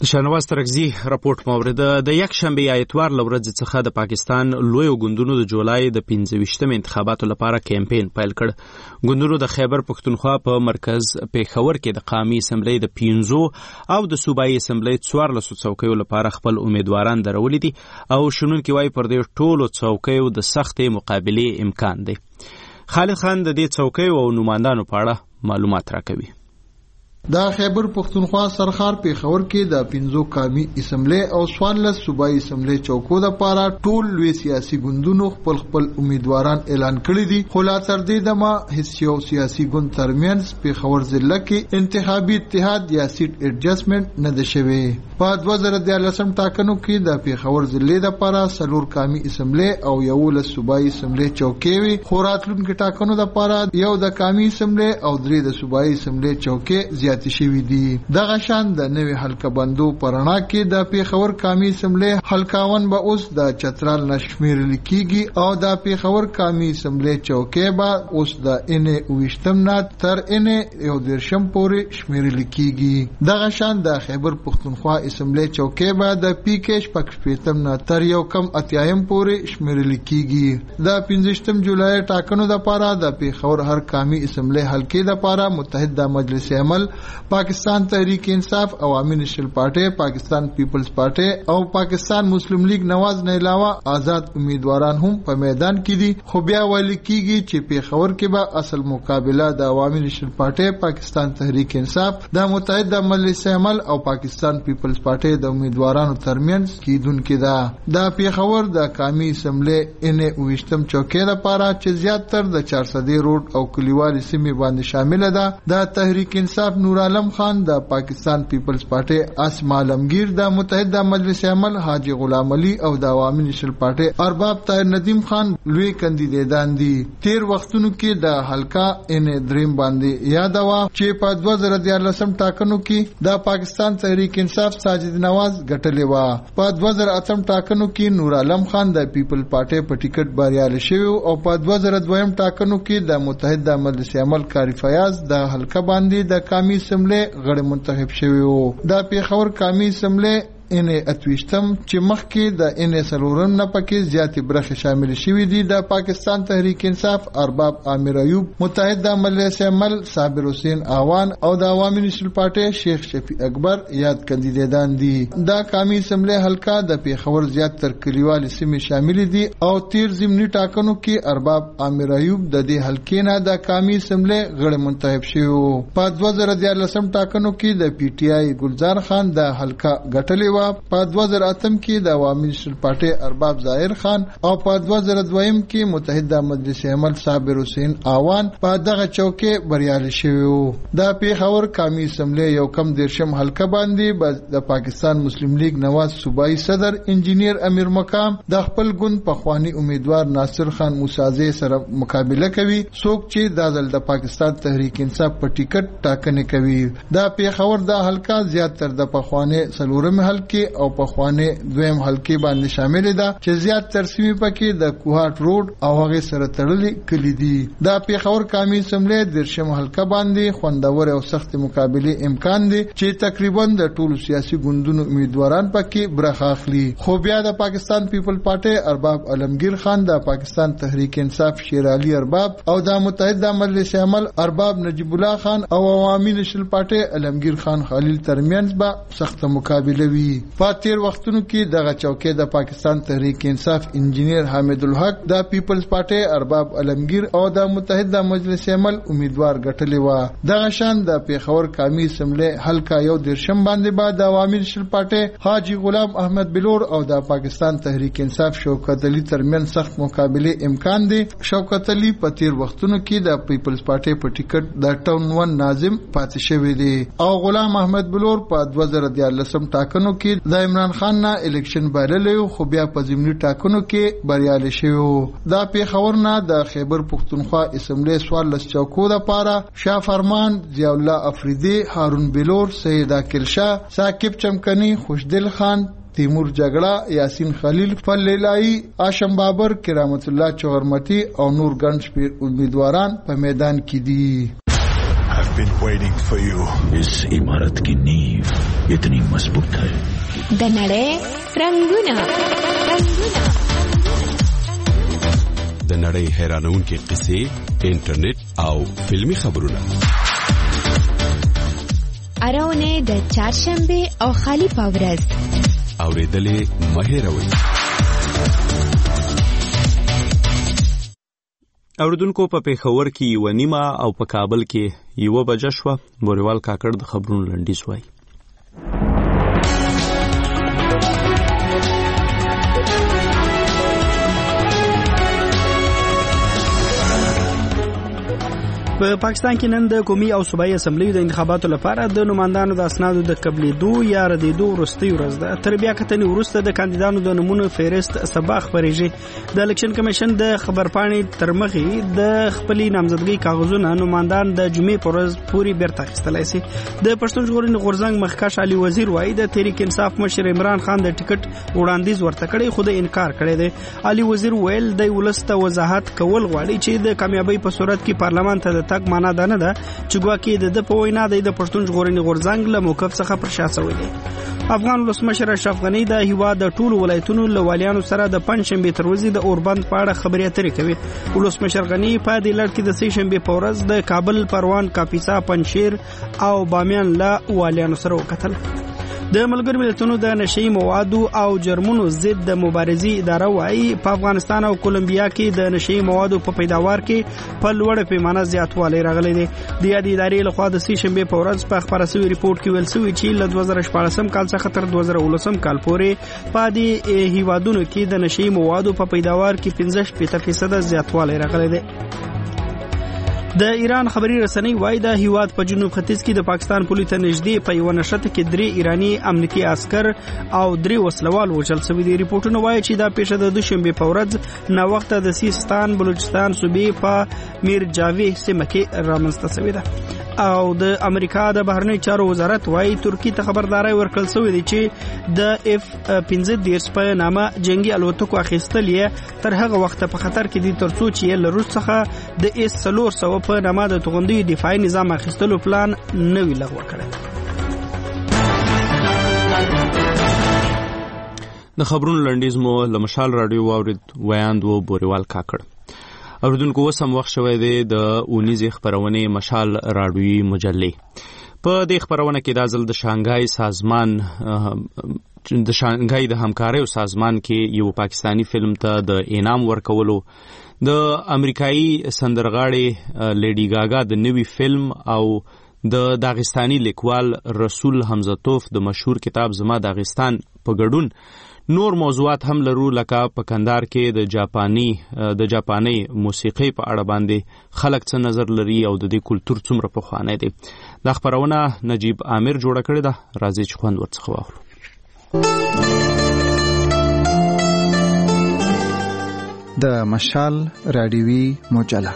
د شهنواز ترکزي راپورټ مورد د یک شنبه اتوار لورځ څخه د پاکستان لوی ګوندونو د جولای د پنځه ویشتم انتخاباتو لپاره کمپاین پیل کړ. ګوندونو د خیبر پښتونخوا په مرکز پیښور کې د قومي اسمبلی د پنځو او د صوبایي اسمبلی څوارلسو څوکیو لپاره خپل امیدواران درولي دي او شنونکي وايي پر دې ټولو څوکیو د سختې مقابلې امکان دی. خالد خان د دې څوکیو او نمائندانو په اړه معلومات راکوي. د خیبر پښتونخوا سرخار پیښور کې د پنځو قومي اسمبلی او څوارلس صوبایي اسمبلی چوکو لپاره ټول لوی سیاسي ګوندونو خپل خپل امیدواران اعلان کړي دي، خو لا تر دې دمه هیڅ یو سیاسي ګوند ترمنځ پیښور ضلع کې انتخابي اتحاد یا سیټ اډجسټمنټ نه ده شوی. په دوه زره دیارلسم ټاکنو کې د پیښور ضلع لپاره څلور قومي اسمبلی او یولس صوبایي اسمبلی چوکې وي، خو راتلونکي ټاکنو لپاره یو د قومي اسمبلی او درې د صوبایي اسمبلی چوکې زیاتې شوي دي. دغه شان د نوې حلقه بندو پرانا کې د پیښور قومي اسمبلی حلقاون به اوس د چترال نشمیرل کیږي او د پیښور قومي اسمبلی چوکې به اوس د ان ویشتم نه تر ان یو درشم پورې شمیرل کیږي. دغه شان د خیبر پښتونخوا اسمبلی چوکې به د پی کې شپږ شپېتم نه تر یو کم اتیایم پورې شمیرل کیږي. د پنځویشتم جولای ټاکنو لپاره د پیښور هر قومي اسمبلی حلقې لپاره متحده مجلس عمل، پاکستان تحریک انصاف، عوامي نیشنل پارټي، پاکستان پیپلز پارټي او پاکستان مسلم لیگ نواز نه علاوه آزاد امیدواران هم په میدان کې دي. خو بیا ویل کیږي چې پیښور کې به اصل مقابله د عوامي نیشنل پارټي، پاکستان تحریک انصاف، د متحده مجلس عمل او پاکستان پیپلز پارټي د امیدوارانو ترمنځ کیدونکې ده. د پیښور د قومي اسمبلی ان ویشتم چوکۍ لپاره چې زیاتره د چارسدې روډ او کلیوالي سیمې باندې شامل ده، د تحریک انصاف نور عالم خان، د پاکستان پیپلز پارټي اسما عالمگیر، د متحده مجلس عمل حاجی غلام علي او د عوامي نیشنل پارټي ارباب طاهر ندیم خان لوی کاندیدان دي. تیر وختونو کې د حلقه ان دریم باندې یادوا چې په دوه زره دیارلسم ټاکنو کې د پاکستان تحریک انصاف ساجد نواز ګټلې و. په دوه زره اتم ټاکنو کې نور عالم خان د پیپل پارټي په ټیکټ بریالي شوی او په دوه زره دویم ټاکنو کې د متحده مجلس عمل کاری فیاض د حلقه باندې د قومي اسمبلی غړي منتخب شوی وو. د پیښور قومي اسمبلی ان اتويشتم چې مخکې د ان سلورم نه پکې زیاتې برخې شامل شوې دي د پاکستان تحریک انصاف ارباب عامر ایوب، متحده مجلس عمل صابر حسین آوان او د عوامي نیشنل پارټي شیخ شفیع اکبر یاد کاندیدان دي. د قومي اسمبلی حلقه د پیښور زیات تر کلیوالي سیمې شامل دي او تیر ضمني ټاکنو کې ارباب عامر ایوب د دې حلقې نه د قومي اسمبلی غړي منتخب شوی. په دوه زره دیارلسم ټاکنو کې د پی ټی آی ګلزار خان د حلقه ګټلې. په دوه زره اتم کې د عوامي نیشنل پارټي ارباب ظاهر خان او په دوه زره دویم کې متحده مجلس عمل صابر حسین آوان په دغه چوکۍ بریالي شوی وو. د پیښور قومي اسمبلی یو کم دیرشم حلقه باندې د پاکستان مسلم لیگ نواز صوبایي صدر انجینیر امیر مقام د خپل ګوند پخوانی امیدوار ناصر خان موسازی سره مقابله کوي، څوک چې د ځل د پاکستان تحریک انصاف په ټیکټ ټاکنه کوي. د پیښور د حلقه زیاتره د پخوانی سلورم حلقه او په خوانه دویم حلقې باندې شامل ده چې زیات ترسیمي پکې د کوهات روډ او هغه سره تړلې کلی دي. د پیښور قومي اسمبلی درشم حلقه باندې خوندور او سخت مقابله امکان دي چې تقریبا د ټولو سیاسي ګوندونو امیدواران پکې برخه اخلي. خو بیا د پاکستان پیپل پارټي ارباب علمگیر خان، د پاکستان تحریک انصاف شیر علي ارباب او د متحده مجلس عمل ارباب نجیب الله خان او عوامي نیشنل پارټي علمگیر خان خلیل ترمنځ به سخت مقابله وي. په تیر وختونو کې دغه چوکۍ د پاکستان تحریک انصاف انجینیر حامد الحق، د پیپلز پارټي ارباب علمگیر او د متحده مجلس عمل امیدوار ګټلې و. دغه شان د پیښور قومي اسمبلی حلقه یو دیرشم باندې بعد د عوامي نیشنل پارټي حاجی غلام احمد بلور او د پاکستان تحریک انصاف شوکت علي ترمن سخت مقابله امکان دي. شوکت علي په تیر وختونو کې د پیپلز پارټي په ټیکټ د ټاون ون ناظم پاتې شوی دی او غلام احمد بلور په دوه زره دیارلسم ټاکنو کې د عمران خان نه الیکشن بایللی، خو بیا په ضمني ټاکنو کې بریالي شوی. د پیښور نه د خیبر پښتونخوا اسمبلی څوارلس چوکو لپاره شاه فرمان، ضیاء الله افریدي، هارون بلور، سید عاقل شاه، ثاقب چمکنی، خوشدل خان، تیمور جګړه، یاسین خلیل، فلیلای، آشم بابر، کرامت الله چغرمتی او نور ګڼ شمېر امیدواران په میدان کې دي. been waiting for you. इस इमारत की नींव इतनी मजबूत है. د نړۍ رنگونه رنگونه د نړۍ حیرانونکې قصې، انټرنیټ او فلمی خبرونه. اراونه د چهارشنبه او خالی پاورز اوریدلې مهیروي. اوردونکو په پیښور کې یو نیمه او په کابل کې یو بجه شوه. بوریوال کاکړ د خبرونو لنډیز وایي. په پاکستان کې نن د قومي او صوبایي اسمبلی د انتخاباتو لپاره د نمائندانو د اسنادو د قبلېدو یا ردېدو وروستۍ ورځ ده. تر بیا کتنې وروسته د کاندیدانو د نومونو فهرست سبا خپرېږي. د الیکشن کمیشن د خبرپاڼې تر مخې د خپلې نامزدګۍ کاغذونه نمائندان د جمعې پر ورځ پورې بیرته اخیستلی شي. د پښتون ژغورنې غورځنګ مخکښ علي وزیر وایي د تحریک انصاف مشر عمران خان د ټیکټ وړاندیز ورته کړی خو د انکار کړی دی. علي وزیر ویل د ولس ته وضاحت کول غواړي چې د کامیابۍ په صورت کې پارلمان ته د تګ معنا ده نه ده چې ګواکې د په وینا د پښتون ژغورنې غورځنګ له موقف څخه پر شا شوی دی. افغان ولسمشر اشرف غنی د هیواد د ټولو ولایتونو له والیانو سره د پنځشنبې تر ورځې د اوربند په اړه خبرې اترې کوي. ولسمشر غنی په دې لړ کې د سې شنبې په ورځ د کابل، پروان، کاپیسا، پنجشیر او بامیان له والیانو سره وکتل. د ملګرو ملتونو د نشئی موادو او جرمونو ضد د مبارزې اداره وايي په افغانستان او کولمبیا کې د نشئی موادو په پیداوار کې په لوړه پیمانه زیاتوالی راغلی دی. د یادې ادارې لخوا د سې شنبې په ورځ په خبره شوي ریپورت کې ویل شوي چې له دوه زره شپاړسم کال څخه تر دوه زره اوولسم کال پورې په دې هیوادونو کې د نشئی موادو په پیداوار کې پنځه شپېته فیصده زیاتوالی راغلی دی. د ایران خبري رسنۍ وایي د هیواد په جنوب ختیځ کې د پاکستان پولې ته نږدې په یوه نښته کې درې ایراني امنیتي عسکر او درې وسلوال وژل شوي دي. ریپورټونه وایي چې دا پیښه د دوشنبې په ورځ ناوخته د سیستان بلوچستان صوبې په میرجاوي سیمه کې رامنځته شوې ده. او د امریکا د بهرنی چارو وزارت وایي ترکی ته خبرداري ورکړل شوې ده چې د اف پنځه دېرش په نامه جنگي الوتکو اخیستل یې تر هغه وخت په خطر کې دي ترڅو چې له روس څخه د اس څلور سوه په نامه د توغندي دفاعي نظام اخیستلو پلان نوی لغوه کړی. د خبرونو لنډیز مو له مشال رادیو واورید. ویاند و بوریوال کاکړ. اوردونکو اوس هم وخت شوی دی د اونیزې خپرونې مشال رادیویي مجلې. په دې خپرونه کې دا ځل د شانګهای سازمان د شانګهای د همکاریو سازمان کې یو پاکستانی فلم ته د انعام ورکولو، د امریکایي سندرغاړې لیډي ګاګا د نوي فلم او د داغستاني لیکوال رسول حمزتوف د مشهور کتاب زما داغستان په ګډون نور موضوعات هم لرو، لکه په کندهار کې د جاپاني د جاپاني موسیقي په اړه باندې خلک څه نظر لري او د دې کلتور څومره پخوانی دی. دا خبرونه نجیب عامر جوړه کړې ده. راځي چې خوند ورڅخه واخلو. د مشال رادیوي مجله.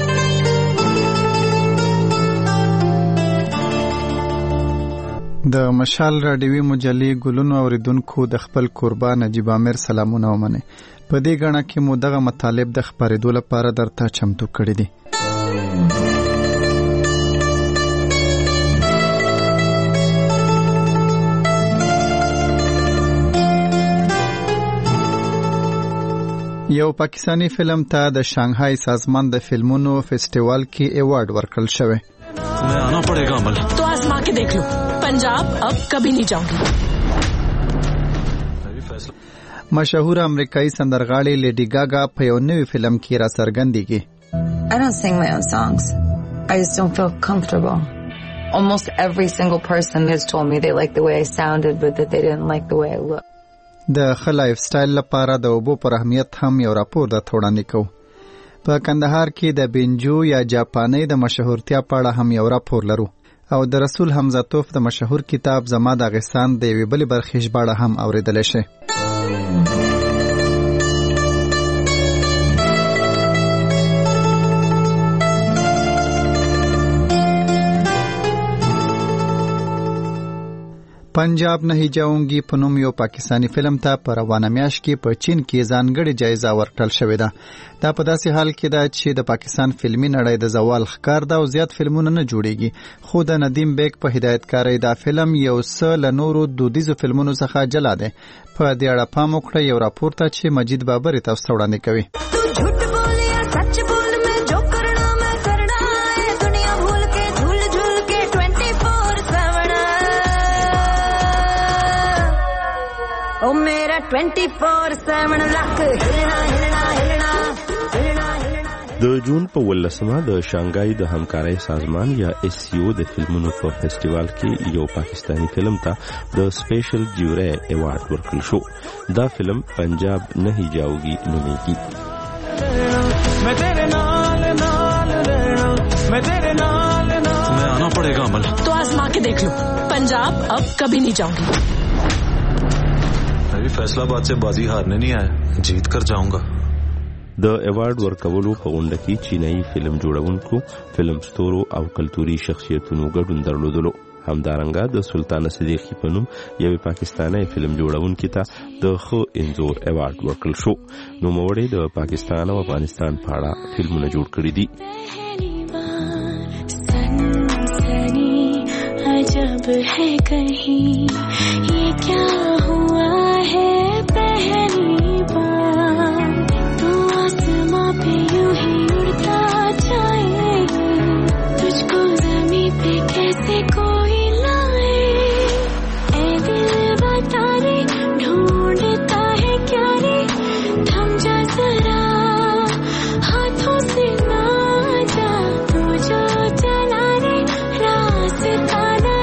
د مشال رادیوي مجلې ګلونو اوریدونکو د خپل قربان نجیب عامر سلامونه ومنه. په دې غاڼه کې مو دغه مطالب د خبرېدو لپاره درته چمتو کړی دي. یو پاکستانی فلم ته د شانګهای سازمان د فلمونو فیسټیوال کې ایوارډ ورکړل شوی. मैं आना पड़ेगा अमल. तो आजमा के देख लो, पंजाब अब कभी नहीं जाऊंगी. مشهور امریکایي سندرغاړې لیډي ګاګا په یو نوي فلم کې را څرګندېږي. I don't sing my own songs. I just don't feel comfortable. Almost every single person has told me they like the way I sounded, but that they didn't like the way I looked. د ښه لایف سټایل لپاره د اوبو پر اهمیت هم یو راپور درته وړاندې کوو. په کندهار کې د بینجو یا جاپاني د مشهورتیا په اړه هم یو راپور لرو او د رسول حمزتوف د مشهور کتاب زما داغستان د یوې بلې برخې ژباړه هم اورېدلی شي. پنجاب نه جاونګي په نوم یو پاکستانی فلم ته په روانه میاشت کې په چین کې ځانګړې جایزه ورکړل شوې ده. دا په داسې حال کې ده چې د پاکستان فلمي نړۍ د زوال ښکار ده او زیات فلمونه نه جوړیږي. خو د ندیم بیگ په هدایتکارۍ دا فلم یو څه له نورو دودیزو فلمونو څخه جلا دی. په دې اړه پام وکړئ یو راپور ته چې مجید بابر تاسو ته وړاندې کوي. ओ मेरा चौबीस सात लाख हिलना हिलना हिलना हिलना हिलना. د جون په ولسمه د شانګای د همکارۍ سازمان یا اس سی او د فلمونو په فیسټیوال کې یو پاکستانی فلم ته د سپیشل جیوری ایوارډ ورکړل شو. دا فلم پنجاب نہیں جاؤگی نومیږي. میں تیرے نال نال رہنا میں تیرے نال نال. تمہیں آنا پڑے گا عمل. تو آزما کے دیکھ لو. پنجاب اب کبھی نہیں جاؤں گی. فیصلہ باد سے بازی هارنے نہیں آیا, جیت کر جاؤں گا. د ایوارډ ورکولو په غونډه کې چینایي فلم جوړونکو, فلم ستورو او کلتوري شخصیتونو ګډون درلودلو. همدارنګه د سلطان صدیقی په نوم یوې پاکستاني فلم جوړونکي ته د خو انزور ایوارډ ورکړل شو. نو موړي د پاکستان او افغانستان په اړه فلمونه جوړ کړی دي. عجب ہے کہیں یہ کیا ہوا ہے پہلی بار تو آسماں پہ یوں ہی اڑتا جائے تجھ کو زمین پہ کیسے کوئی لائے اے دل بتا رے ڈھونڈتا ہے کیا رے تھم جا ذرا ہاتھوں سے نہ جا تو جو چلا رے راستہ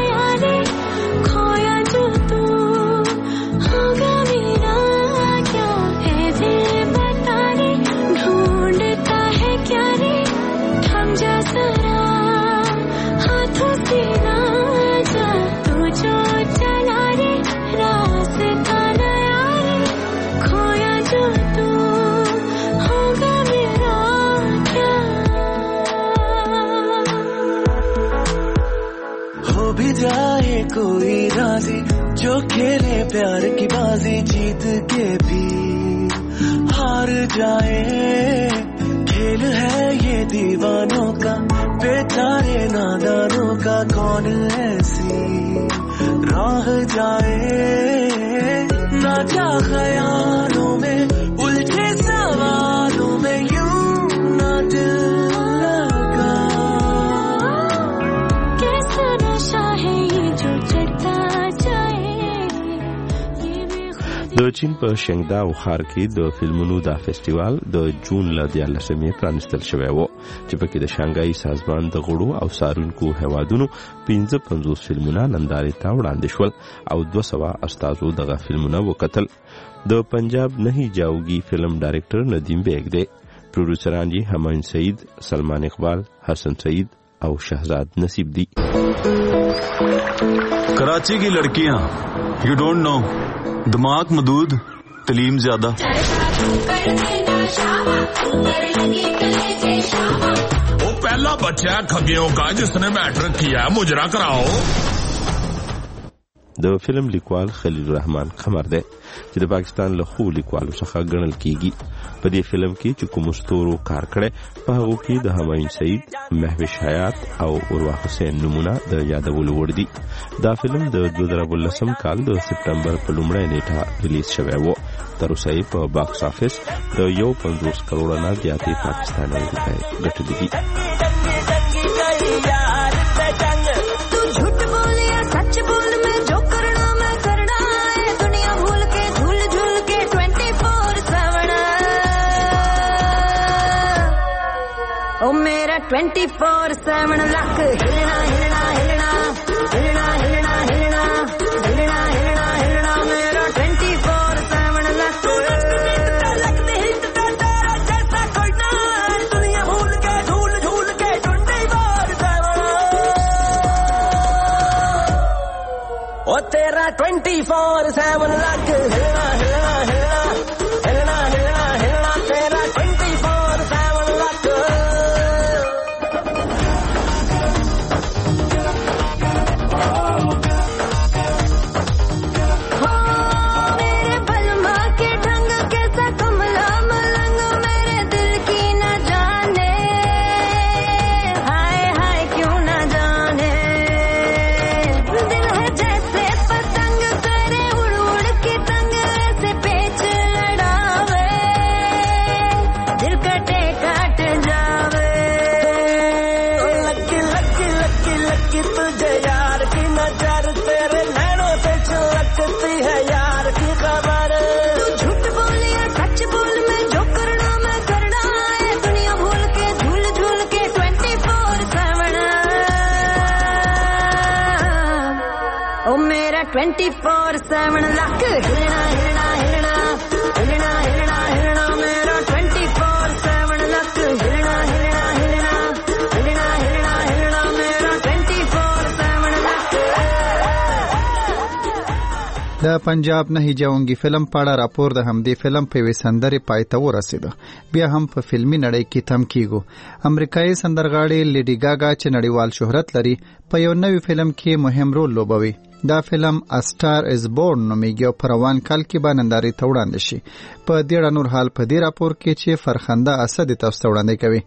कोई राजी जो खेले प्यार की बाजी जीत के भी हार जाए. खेल है ये दीवानों का बेचारे नादानों का कौन ऐसी राह जाए ना जा ख्यालों में उलझे सवालों में यूं ना दिल लगा. कैसा नशा है د چین په شنګداو ښار کې د فلمونو دا فیسټیوال د جون ل دیارلسمې پرانستل شوی و چې پکې د شانګای سازمان د غړو او سارونکو هوادونو پنځه پنځوس فلمونه نندارې ته وړاندې شول او دوه سوه استازو دغه فلمونه وکتل. د پنجاب نہیں جاؤگی فلم ډایرکټر ندیم بیگ دی. پروډوسران یې همایون سعید, سلمان اقبال, حسن سعید او شہزاد نصیب دی. کراچی کی لڑکیاں یو ڈونٹ نو, دماغ مدود, تعلیم زیادہ. وہ پہلا بچہ کھگیوں کا جس نے میٹرک کیا, مجرا کراؤ. د فلم لیکوال خلیل الرحمن قمر دی چې د پاکستان له خو لیکوالو څخه ګڼل کیږي. په دې فلم کې چې کوم ستورو کار کړي په هغه کې د همایون سعید, مهوش حیات او اروا حسین نمونه د یادولو وړ دي. دا فلم د دوه زره ولسم کال د سپټمبر په لومړۍ نیټه ریلیز شوی و. تر اوسه یې په باکس افیس د یو پنځوس کروڑه نه زیاتې پاکستاني روپۍ ګټلې دي. ओ मेरा चौबीस सात लाख हिलना हिलना हिलना हिलना हिलना हिलना हिलना हिलना हिलना मेरा चौबीस सात लाख. लगते हिट का तेरा जैसा कोई ना, दुनिया भूल के झूल झूल के चौबीस सात. ओ तेरा चौबीस सात लाख हिलना हिलना हिलना हिलना हिलना हिलना तेरा चौबीस सात लाख. ओ मेरा ट्वेंटी फोर सेवन लक हिलना हिलना हिलना हिलना हिलना हिलना मेरा ट्वेंटी फोर सेवन लक हिलना हिलना हिलना हिलना हिलना हिलना मेरा twenty four seven luck. د پنجاب نه هیجاونګي فلم پاړه راپور د همدې فلم په وسندري پایته ورسېده. بیا هم په فلمي نړۍ کې تم کیږي. امریکایي سندرغاړي لیډي ګاګا چې نړیوال شهرت لري په یو نوې فلم کې مهم رول لوبوي. دا فلم A Star Is Born نومیږي او په روان کال کې به نندارې ته وړاندې شي. په دې اړه نور حال په دې راپور کې چې فرخنده اسد تاسو ته وړاندې کوي.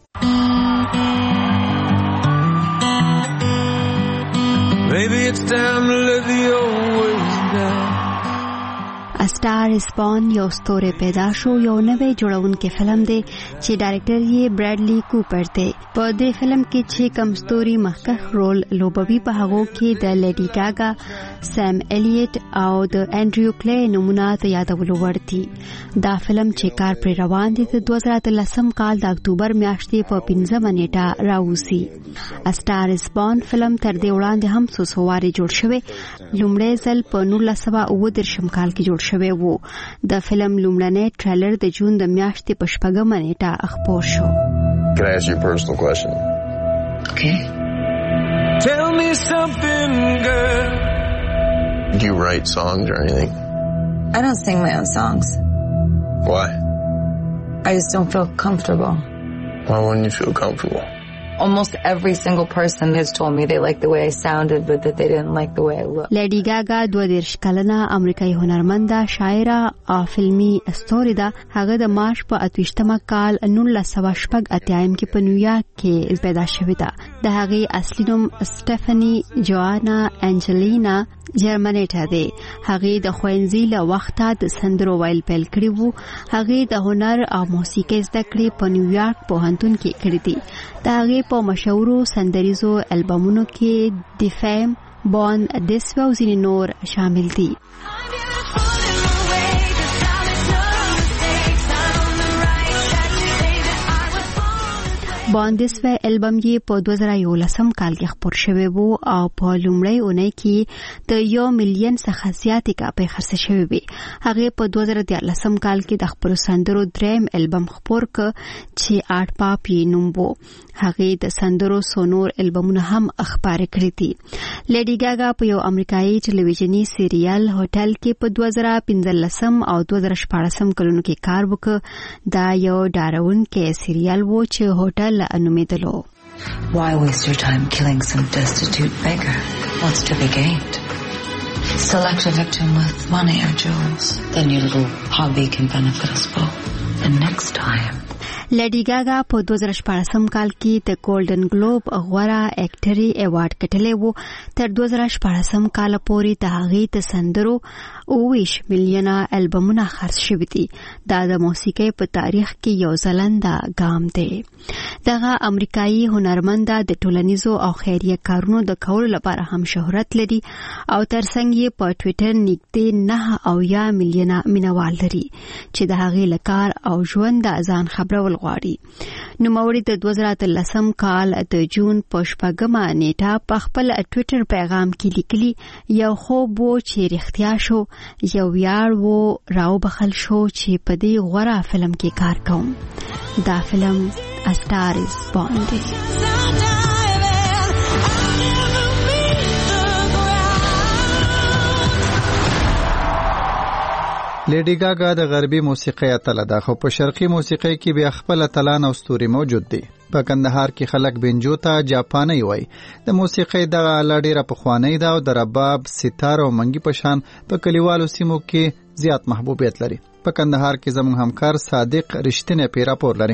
Maybe it's time to let the old ways die. A Star Is Born یو ستوری پیدا شو یو نوې جوړونکې فلم دی چې ډایرکټر یې برادلی کوپر دی. په دې فلم کې چې کم ستوري مخکښ رول لوبوي په هغو کې د لیډي ګاګا، سیم الیټ او د انډریو کلی نمونه ته یادولو وړ دي. دا فلم چې کار پرې روان دی د دوه زره اتلسم کال د اکتوبر میاشتې په پنځمه نیټه راوځي. A Star Is Born فلم تر دې وړاندې هم څو څو وارې جوړ شوی. لومړی ځل په نولس سوه اووه دېرشم کال کې جوړ شوی وو. د فلم لومړنی ټریلر د جون د میاشتې په شپږمه نیټه خپور شو. Can I ask you a personal question? Okay. Tell me something, girl. Do you write songs or anything? I don't sing my own songs. Why? I just don't feel comfortable. Why wouldn't you feel comfortable? Almost every single person has told me they like the way I sounded, but that they didn't like the way I looked. لیډي ګاګا دوه دېرش کلنه امریکایي هنرمنده، شاعره او فلمي استوري ده. هغه د مارچ په اتویشتمه کال نولس سوه شپږ اتیایم کې په نیویارک کې پیدا شوې ده. د هغې اصلي نوم سټیفني جوانا انجلینا جرمنیټا دی. هغې د ښوونځي له وخته د سندرو ویل پیل کړي وو. هغې د هنر او موسیقۍ زده کړې په نیویارک پوهنتون کې کړې دي. د هغې په مشهورو سندریزو البمونو کې د فیم، بون دس وی او ځینې نور شامل دي. باندس و البم یې په دوه زره یولسم کال کې خپور شوی وو او په لومړۍ اونۍ کې د یو میلیون څخه زیاتې کاپۍ خرڅ شوې وې. هغې په دوه زره دیارلسم کال کې د خپلو سندرو دریم البم خپور کړ چې آرټ پاپ یې نوم وو. هغې د سندرو څو نور البمونه هم خپاره کړي دي. لیډي ګاګا په یو امریکایي ټلویزیوني سیریال هوټل کې په دوه زره پنځلسم او دوه زره شپاړسم کلونو کې کار وکړ. دا یو ډارونکی سیریال وو چې هوټل انومیدلو. Why waste your time killing some destitute beggar? What's to be gained? Select a victim with money or jewels. Then your little hobby can benefit us both. And next time لیډي ګاګا په دوه زره شپاړسم کال کې د ګولډن ګلوب غوره اکټري ایوارډ ګټلی وو. تر دوه زره شپاړسم کال پورې د هغې د سندرو اوویشت میلیونه البمونه خرڅ شوي دي. دا د موسیقۍ په تاریخ کې یو ځلنده ګام دی. دغه امریکایي هنرمنده د ټولنیزو او خیریه کارونو د کولو لپاره هم شهرت لري او ترڅنګ یې په ټویټر نږدې نه اویا میلیونه مینوال لري چې د هغې له کار او ژوند ځان خبرول غواړي. نوموړي د دوه زره اتلسم کال د جون په شپږمه نیټه په خپل ټویټر پیغام کې لیکلي، یو خوب و چې رښتیا شو، یو ویاړ و راوبخل شو چې په دې غوره فلم کې کار کوم. دا فلم A Star Is Born دی. لیډي ګاګا د غربي موسیقۍ اتله ده، خو په شرقي موسیقۍ کې بیا خپل اتلان او ستوري موجود دي. په کندهار کې خلک بنجو ته جاپاني وایي. د موسیقۍ دغه آله ډېره پخوانۍ ده او د رباب، ستار او منګي په شان په کلیوالو سیمو کې زیات محبوبیت لري. په کندهار کې زموږ همکار صادق رښتینی پې راپور لري.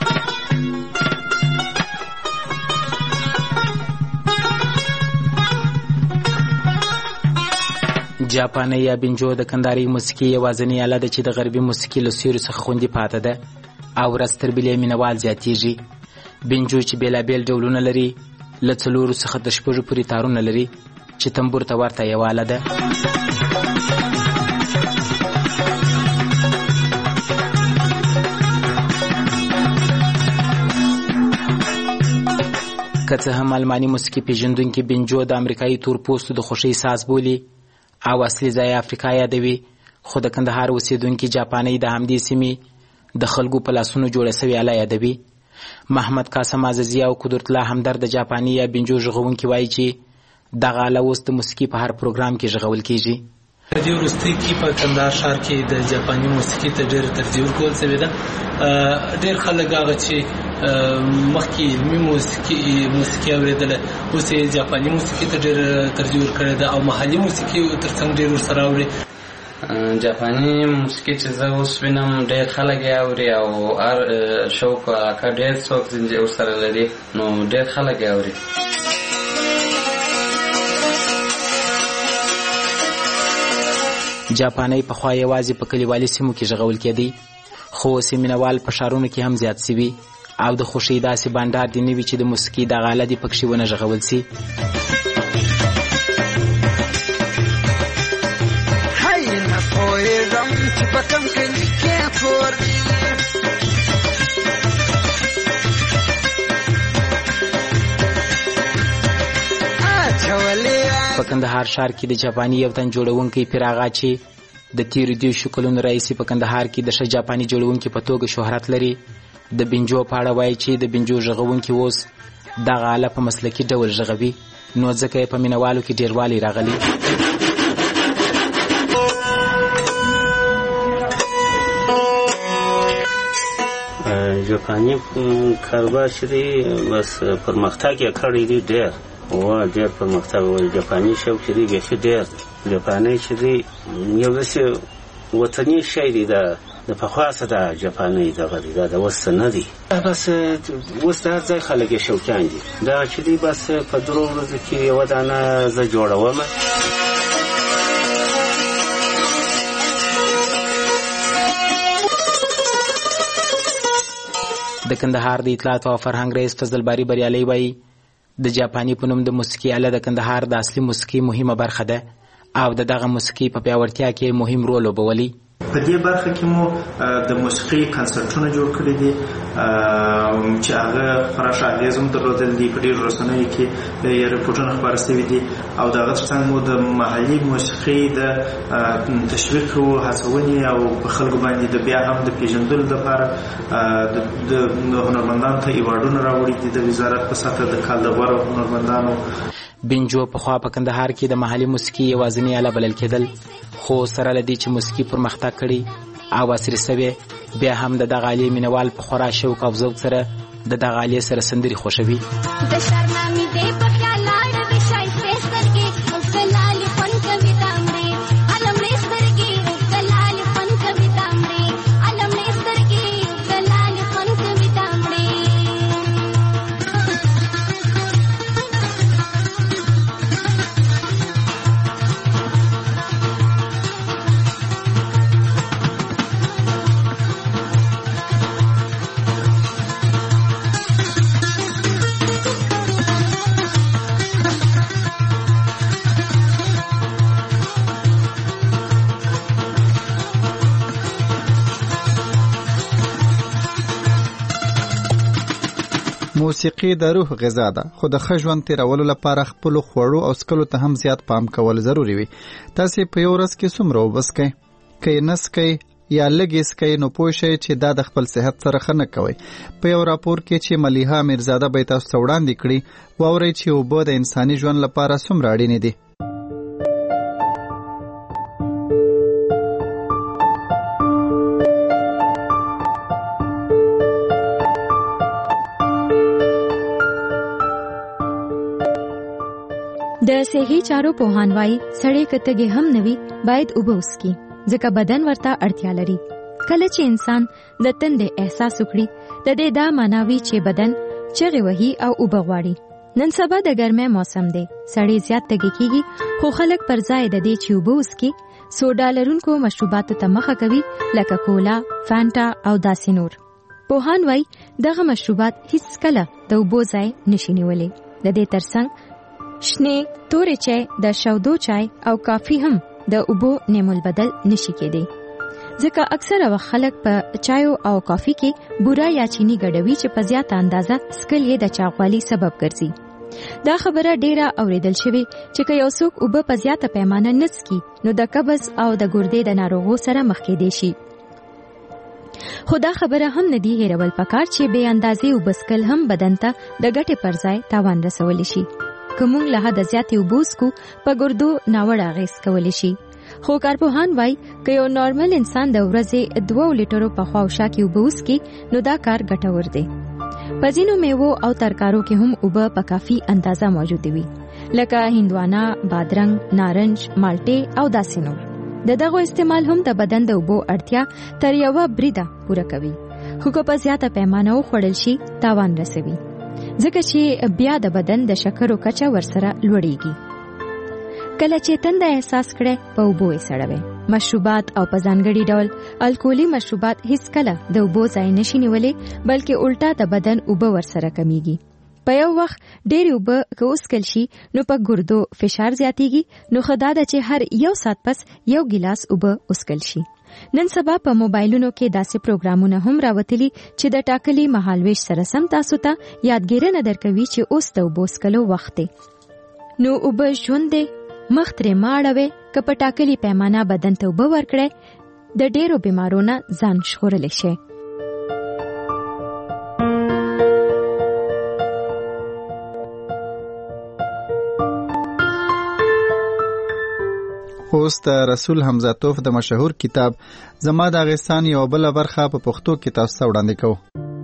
جاپاني یا بنجو د کندهاري موسیقي یوازینۍ آله ده چې د غربي موسیقي له سیوري څخه خوندي پاته ده او ورځ تر بلې مینوال زیاتیږي. بنجو چې بېلابېل ډولونه لري، له څلورو څخه د شپږو پورې تارونه لري چې تنبور ته ورته یوه آله ده. که څه هم الماني موسیقي پېژندونکي بنجو د امریکایي تور پوستو د خوښۍ ساز بولي، او اصلي ځای افریقا یادوي، خو د کندهار اوسیدونکي جاپاني د همدې سیمې د خلکو په لاسونو جوړه سوې اله یادوي. محمد قاسم عزیزي او قدرت الله همدرد د جاپاني یا بنجو ژغونکي وایي چې دغه اله اوس د موسیقي په هر پروګرام کې ژغول کیږي. په دې وروستي کې په کندهار ښار کې د جاپاني موسیقي ته ډېر ترجیح ورکول شوې ده. ډېر خلک هغه چې مخکې علمي موسیقي موسیقي اورېدله اوس یې جاپاني موسیقي ته ډېر ترجیح ورکړې ده او محلي موسیقي تر څنګ ډېر ورسره اوري. جاپاني موسیقي چې زه اوس وینم ډېر خلک یې اوري او هر شوق او علاقه ډېر څوک ورسره لري، نو ډېر خلک یې اوري. جاپاني پخوا یوازې په کلیوالي سیمو کې ژغول کېدی، خو اوس یې مینوال په ښارونو کې هم زیات سوي او د خوښۍ داسې بانډار دې نه وي چې د موسیقي دغه اله دې پکښې ونه ژغول سي. هی نه پوهېږم چې په کوم کلي کې کور دی. په کندهار ښار کې د جاپاني یو تن جوړونکی پیراغا چې د تیرو دیرشو کلونو راهیسې په کندهار کې د ښه جاپاني جوړونکي په توګه شهرت لري، د بنجو په اړه وایي چې د بنجو ژغونکي اوس دغه اله په مسلکي ډول ژغوي، نو ځکه یې په مینوالو کې ډېروالی راغلی. جاپاني کاروبار چې دی بس پرمختګ یې کړی دی ډېر و ډېر پرمختګ و. جاپاني شوق چې دی بیخي ډېر جاپاني چې دی یو داسې وطني شی دی، د پخوا څخه د جاپاني دغه دی، دا د اوس نه دی. بس اوس د هر ځای خلک یې شوقیان دي. دا چې دی بس په درو ورځو کې یوه دانه زه جوړوم. د کندهار د اطلاعات او فرهنګ رئیس فضل باری بریالي وایي د جاپاني په نوم د موسیقي اله د کندهار د اصلي موسیقي مهمه برخه ده او د دغه موسیقي په پیاوړتیا کې مهم رول لوبولی. په دې برخه کې مو د موسیقي کنسرټونه جوړ کړي دي چې هغه خورا اغېز هم درلودل دي. په ډېرو رسنیو کې یې رپورټونه خپاره شوي دي او د هغه ترڅنګ مو د محلي موسیقي د تشویق او هڅونې او په خلکو باندې د بیا هم د پیژندلو لپاره د هنرمندانو ته ایوارډونه راوړي دي د وزارت په سطحه د کال د غوره هنرمندانو. بنجو پخوا په کندهار کې د محلي موسیقي یوازینۍ اله بلل کېدل، خو سره له دې چې موسیقي پرمختګ کړي او عصري سوې، بیا هم د دغه الې مینوال په خورا شوق او ذوق سره د دغه الې سره سندرې خوښوي. موسیقي د روح غذا ده، خو د ښه ژوند تیرولو لپاره خپلو خوړو او څکلو ته هم زیات پام کول ضروري وي. تاسې په یو ورځ کې څومره اوبه څکئ؟ که یې نه څکئ یا لږ یې څکئ نو پوه شئ چې دا د خپل صحت سره ښه نه کوئ. په یو راپور کې چې ملیحه میرزاده به یې تاسو ته وړاندې کړي، واورئ چې اوبه د انساني ژوند لپاره څومره اړینې دي. د صحي چارو پوهان وایي سړی کتهږي هم نوي باید اوبه وڅښي ځکه بدن ورته اړتیا لري. کله چې انسان د تندې احساس وکړي د دې دا معنی وي چې بدن چغې وهي او اوبه غواړي. نن سبا د ګرمۍ موسم دی، سړی زیات تږی کیږي، خو خلک پر ځای د دې چې اوبه وڅښي سوډا لرونکو مشروباتو ته مخه کوي لکه کولا، فانټا او داسې نور. پوهان وایي دغه مشروبات هیڅ کله د اوبو ځای نشي نیولی. د دې ترڅنګ شنه تورې چای، د شودو چای او کافي هم د اوبو نیمول بدل نشي کېدی، ځکه اکثره وخت خلک په چایو او کافي کې بوره یا چینی ګډوي چې په زیاته اندازه څکل یې د چاغوالي سبب ګرځي. دا خبره ډیره اوریدل شوې چې که یو څوک اوبه په زیاته پیمانه نه څښي نو د قبض او د ګردې د ناروغو سره مخ کېدی شي. خو دا خبره هم نه دی هیرول پکار چې بې اندازې اوبه څښل هم بدن ته د ګټې پر ځای تاوان رسولی شي. که موږ له حده زیاتې اوبه وڅښو په ګردو ناوړه اغېز کولی شي. خو کارپوهان وایي که یو نارمل انسان د ورځې دوه لیټرو په خوا او شا کې اوبه وڅښي نو دا کار ګټور دی. په ځینو میوو او ترکارو کې هم اوبه په کافي اندازه موجود وي لکه هندوانه، بادرنګ، نارنج، مالټې او داسې نور. د دغو استعمال هم د بدن د اوبو اړتیا تر یوه بریده پوره کوي. خو که په زیاته پیمانه وخوړل شي تاوان رسوي ځکه چې بیا د بدن د شکرو کچه ورسره لوړیږي. کله چې تنده احساس کړئ په اوبو یې سړوئ. مشروبات او په ځانګړي ډول الکولي مشروبات هیڅ کله د اوبو ځای نشي نیولی بلکې الټا د بدن اوبه ورسره کمیږي. په یو وخت ډېرې اوبه که وڅښل شي نو په ګردو فشار زیاتیږي. نو ښه دا ده چې هر یو ساعت پس یو ګیلاس اوبه وڅښل شي. نن سبا په موبایلونو کې داسې پروګرامونه هم راوتلي چې د ټاکلي مهالویش سره سم تاسو ته یادګیرنه درکوي چې اوس د اوبو څښلو وخت دی. نو اوبه ژوند دی، مخ ترې مه اړوئ. که په ټاکلي پیمانه بدن ته اوبه ورکړئ د ډېرو بیمارو نه ځان ژغورلی شئ. اوس د رسول حمزه توف د مشهور کتاب زما د اغستان یو بله برخه په پښتو کې تاسو ته وړاندې کوو.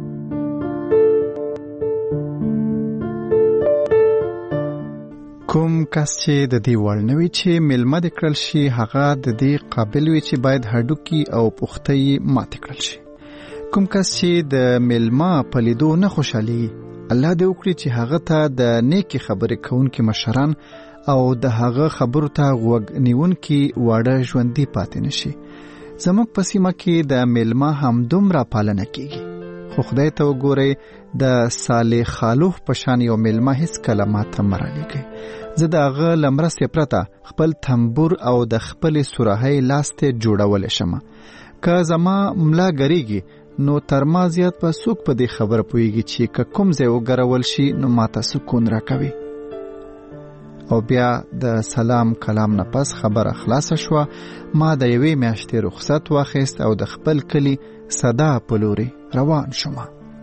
کوم کس چې د دې وړ نه وي چې میلمه دې کړل شي هغه د دې قابل وي چې باید هډوکي او پښته یې ماتې کړل شي. کوم کس چې د میلمه په لیدو نه خوشحالي الله دې وکړي چې هغه ته د نیکي خبرې کوونکي مشران او د هغه خبرو ته غوږ نیونکي واړه ژوندي پاتې نشي. زموږ په سیمه کې د میلمه همدومره پالنه کیږي. خو خدای ته وګورئ د صالح خالوف په شان یو میلمه هیڅ کله ماته مه رالیږئ. زه د هغه له مرستې پرته خپل تنبور او د خپلې سوراهۍ لاستې جوړولی شم. که زما ملا ګریږي نو تر ما زیات به څوک په دې خبره پوهیږي چې که کوم ځای وګرول شي نو ماته سکون راکوي. او بیا د سلام کلام نه پس خبره خلاصه شوه. ما د یوې میاشتې رخصت واخیست او د خپل کلي صدا په لوري روان شوم.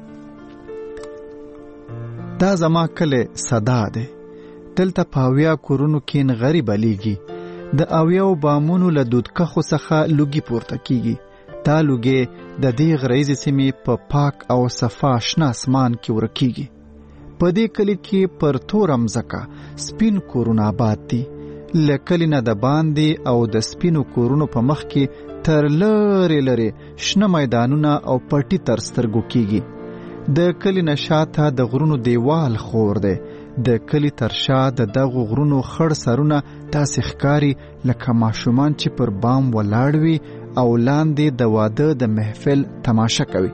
دا زما کلی صدا دی. دلته په اویا کورونو کې نغري بلیږي. د اویاو بامونو له دودکخو څخه لوګي پورته کیږي. دا لوګي د دې غریزې سیمې په پاک او صفا شنه اسمان کې ورکیږي. په دې کلی کې پر تور مځکه سپین کورونه آباد دي. له کلي نه د باندې او د سپینو کورونو په مخ کې تر لرې لرې شنه میدانونه او پټي تر سترګو کیږي. د کلي نه شاته د غرونو دیوال خور دی. د کلي تر شا د دغو غرونو خړ سرونه داسې ښکاري لکه ماشومان چې پر بام ولاړ وي او لاندې د واده د محفل تماشه کوي.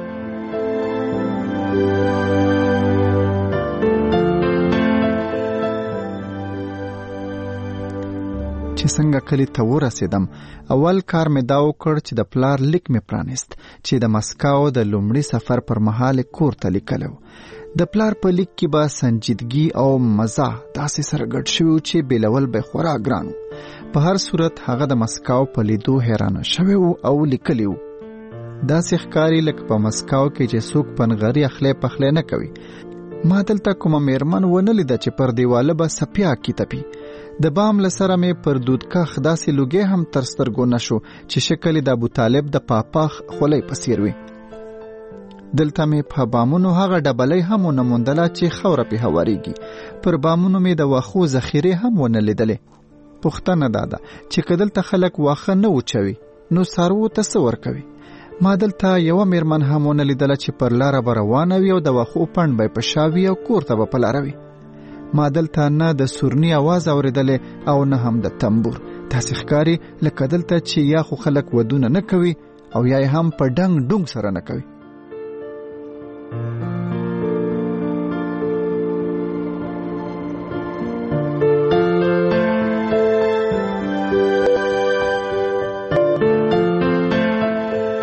چې څنګه کلی ته ورسېدم اول کار مې دا وکړ چې د پلار لیک مې پرانیست چې د مسکو د لومړي سفر پر مهال کور ته لیکلو. د پلار په لیک کې به سنجیدګي او مزه داسې سره ګډ شوي چې بیلول به خورا ګرانو. په هر صورت هغه د مسکو په لیدو حیرانه شوی و او لیکلی و. داسې ښکاري لکه په مسکو کې چې څوک پنغري اخلی پخلی نه کوي. ما دلته کومه میرمن ونه لیده چې پر دیواله به سپیا کی تپي. د بام لسره مې پر دودکخ داسې لوګې هم تر سترګو نشو چې شکل د ابو طالب د پاپاخ خولۍ په څیر وي. دلته مې په بامونو هغه ډبلۍ هم ونه موندله چې خوره پې هواریږي. پر بامونو مې د واښو ذخیرې هم ونه لیدلې. پوښتنه دا ده چې که دلته خلک واښه نه وچوي نو څاروو ته څه ورکوي؟ ما دلته یوه میرمن هم ونه لیدله چې پر لاره به روانه وي او د واښو پڼ به یې په شا وي او کور ته به په لاره وي. ما دلته نه د سورني आवाज اوریدلې او نه هم د تنبور. داسې ښکاري لکه دلته چې یا خو خلک ودونه نه کوي او یا هم په ډنګ ډونګ سره نه کوي.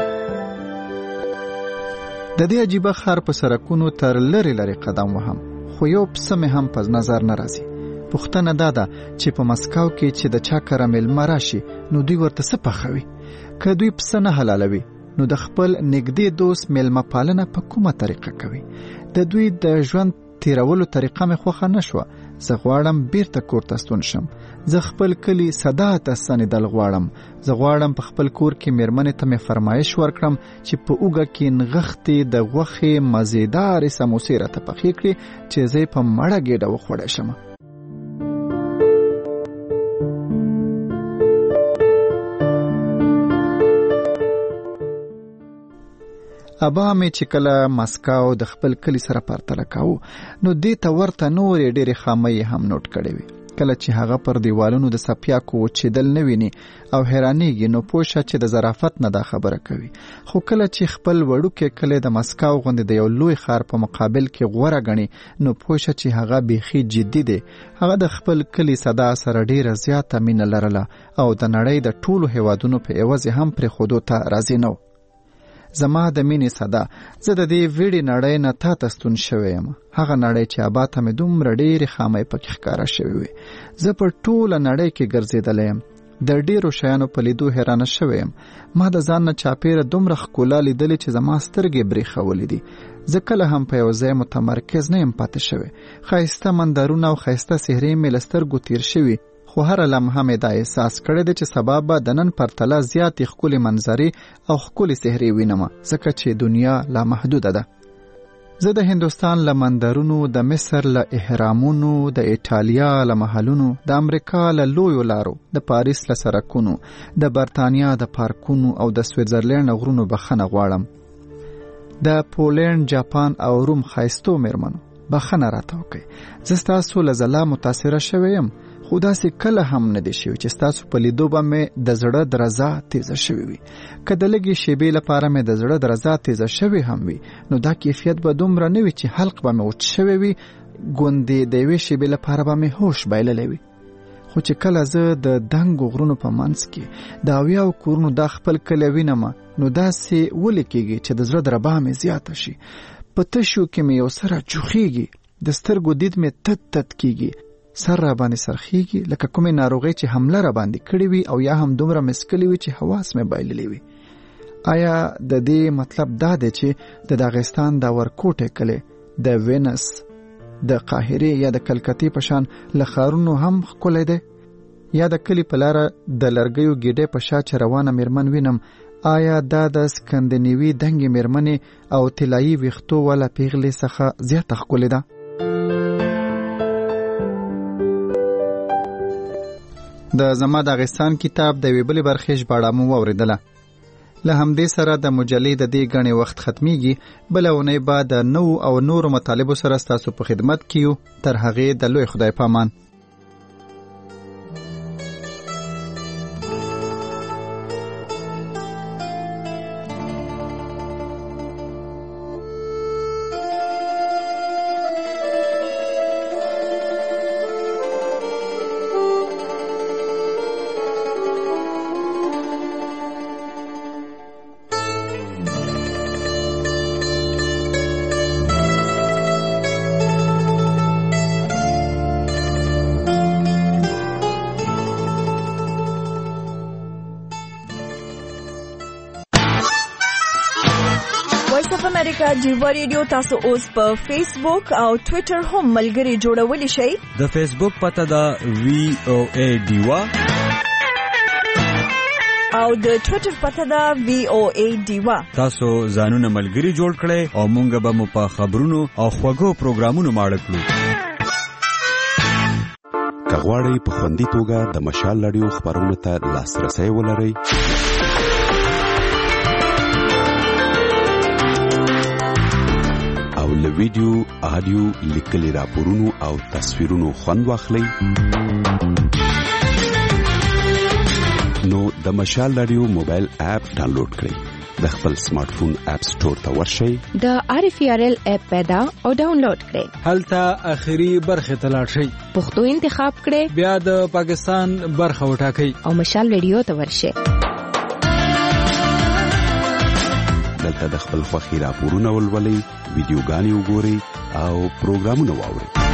د دې عجیبه ښار په سرکونو تر لرې لرې قدم وهم، خو یو پسه مې هم په نظر نه راځي. پوښتنه دا ده چې په مسکو کې چې د چا کره میلمه راشي نو دوی ورته څه پخوي؟ که دوی پسه نه حلالوي نو د خپل نږدې دوست میلمه پالنه په کومه طریقه کوي؟ د دوی د ژوند تیرولو طریقه مې خوښه نه شوه. زه غواړم بیرته کور ته ستون شم. زه خپل کلی صدا ته ستنېدل غواړم. زه غواړم په خپل کور کې میرمنې ته مې فرمایش ورکړم چې په اوږه کې نغښتې د غوښې مزیدارې سموسې راته پخې کړي چې زه یې په مړه ګېډه وخوړی شم. ابا مې چې کله مسکو د خپل کلی سره پرتله کاوه نو دې ته ورته نورې ډېرې خامۍ هم نوټ کړې وې. کله چې هغه پر دیوالونو د څپیاکو وچېدل نه ویني او حیرانېږي نو پوه شه چې د ظرافت نه دا خبره کوي. خو کله چې خپل وړوکی کلی د مسکو غوندې د یو لوی ښار په مقابل کې غوره ګڼي نو پوه شه چې هغه بیخي جدي دی. هغه د خپل کلی صدا سره ډېره زیاته مینه لرله او د نړۍ د ټولو هیوادونو په عوض هم پرېښودو ته راضي نه و. زما د مینې صدا، زه د دې ویډي نړۍ نه تا ته ستون شوی یم. هغه نړۍ چې ابا ته مې دومره ډېرې خامۍ پکې ښکاره شوې وې. زه په ټوله نړۍ کې ګرځېدلی یم. د ډېرو شیانو په لیدو حیرانه شوی یم. ما د ځان نه چاپېره دومره ښکلا لیدلې چې زما سترګې برېښولې دي. زه کله هم په یو ځای متمرکز نه یم پاتې شوی. ښایسته منظرونه او ښایسته څهرې مې له سترګو تېر شوي، خو هر لمحه مې دا احساس کړی دی چې سبا به د نن پرتله زیاتې ښکلې منظرې او ښکلې څهرې وینم، ځکه چې دنیا لا محدوده ده. زه د هندوستان له منظرونو، د مصر له احرامونو، د ایټالیا له محلونو، د امریکا له لویو لارو، د پاریس له سرکونو، د برتانیا د پارکونو او د سویټزرلینډ غرونو بخښنه غواړم. د پولینډ، جاپان او روم ښایستو میرمنو بخښنه راته وکړئ. زه ستاسو له ځلا متاثره شوی یم، خو داسې کله هم نه دی شوی چې ستاسو په لیدو به مې د زړه درزا تیزه شوې وي. که د لږې شیبې لپاره مې د زړه درزا تیزه شوې هم وي نو دا کیفیت به دومره نه وي چې حلق به مې وچ شوی وي، ګوندې د یوې شیبې لپاره به مې هوش بایللی وي. خو چې کله زه د دنګو غرونو په منځ کې د اویاو کورونو دا خپل کلی وینم نو داسې ولې کېږي چې د زړه دربا مې زیاته شي. په تشو کې مې یو سره چوخېږي، د سترګو دید مې تت تت کېږي، سر را باندې سرخیږي لکه کومې ناروغۍ چې حمله را باندې کړې وي او یا هم دومره مسکلې وي چې حواس مې بایللې وي. آیا د دې مطلب دا دی چې د داغستان د ورکوټې کلی د وینس، د قاهرې یا د کلکتې په شان له ښارونو هم ښکلی دی؟ یا د کلي په لاره د لرګیو ګیډۍ په شا چې روانه میرمن وینم، آیا دا د سکندینیوي دنګې میرمنې او طلایي ویښتو والا پیغلې څخه زیاته ښکلې ده؟ د زما داغستان کتاب د یوې بلې برخې ژباړه مو واورېدله. له همدې سره د مجلې د دې ګڼې وخت ختمیږي. بله اونۍ به د نوو او نورو مطالبو سره ستاسو په خدمت کې یو. تر هغې د لوی خدای پامان. امریکا جیوا ریډیو تاسو اوس په فیسبوک او ټوئیټر هم ملګري جوړولی شئ. د فیسبوک پته دا وی او ای ډیوا او د ټوئیټر پته دا وی او ای ډیوا. تاسو ځانونه ملګري جوړ کړئ او مونږ به مو په خبرونو او خوږو پروګرامونو ماړه کړو. کغواړئ په خوندي توګه د مشال رادیو خبرونو ته لاسرسي ولرئ، له ویډیو، آډیو، لیکلي راپورونو او تصویرونو خوند واخلئ، نو د مشال رادیو موبایل اپ ډاونلوډ کړئ. د خپل سمارټ فون اپ سٹور ته ورشئ، د آر اف ای آر ال اپ پیدا او ډاونلوډ کړئ. هلته اخري برخه ته لاړ شئ، پښتو انتخاب کړئ، بیا د پاکستان برخه وټاکئ او مشال رادیو ته ورشئ. دلته د خپل خوښي راپورونه ولولئ، ویډیوګانې وګورئ او پروګرامونه واورئ.